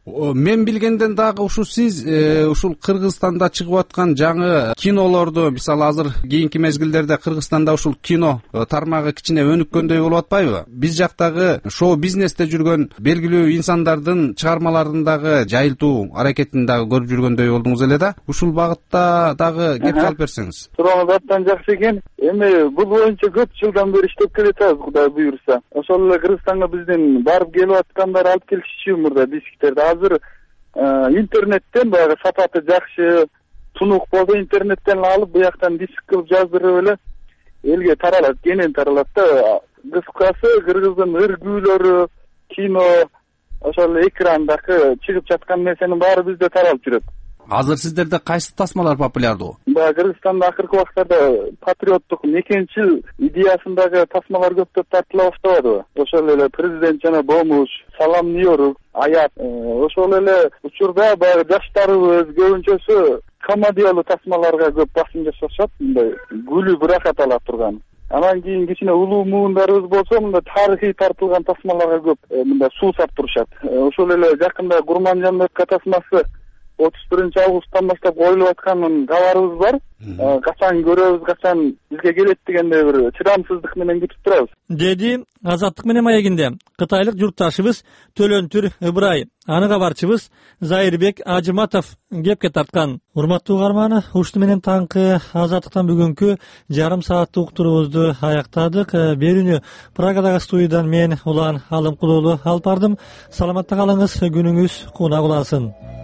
Мен билгенден дагы ушу сиз ушул Кыргызстанда чыгып аткан жаңы кинолорду, мисалы азыр кийинки мезгилдерде Кыргызстанда ушул кино тармагы кичине өнүккөндөй болуп атпайбы? Биз жактагы шоу бизнесте жүргөн белгилүү инсандардын чыгармаларын дагы жайылтуу аракетин дагы көрүп жүргөндөй болдуңуз эле да. Ушул багытта дагы кеп калып берсеңиз. Сурооңуз абдан жакшы экен. Эми бул боюнча көп жылдан бери иштеп келатабыз, Кудай буюрса. Ошол эле Кыргызстанга биздин барып келип аткандар алып келишчү мурда дисктерди. Азыр интернеттен баягы сапаты жакшы, тунук болсо интернеттен алып буяктан диск кылып жаздырып эле элге таралат, кенен таралат да. Кыскасы Кыргыздын ыр-күүлөрү, кино, ошол экрандагы чыгып жаткан нерсенин баары бизде таралып жүрөт. Азыр сиздерде кайсы тасмалар популярдуу? Баягы Кыргызстанда акыркы убактарда патриоттук мекенчил идеясындагы тасмалар көптөп тартыла баштабадыбы? Ошол эле президент жана Бомуш, Салам Нью-Йорк, Аят. Ошол эле учурда баягы жаштарыбыз көбүнчөсү комедиялуу тасмаларга көп басым жасашат, мындай гүлү быракат ала турган. Анан кийин кичине улуу муундарыбыз болсо мындай тарыхый тартылган тасмаларга көп мындай суусап турушат. Ошол эле жакында Курманжанбекке тасмасы отуз биринчи августтан баштап коюлуп атканын кабарыбыз бар. Качан көрөбүз, качан бизге келет дегендей бир чыдамсыздык менен күтүп турабыз. Деди Азаттык менен маегинде кытайлык журтташыбыз Төлөнтүр Ыбырай. Аны кабарчыбыз Зайырбек Ажыматов кепке тарткан. Урматтуу угарман, ушуну менен таңкы Азаттыктан бүгүнкү жарым сааттык уктуруубузду аяктадык. Берүүнү Прагадагы студиядан мен Улан Алымкулуулу алып бардым. Саламатта калыңыз, күнүңүз кунак улансын.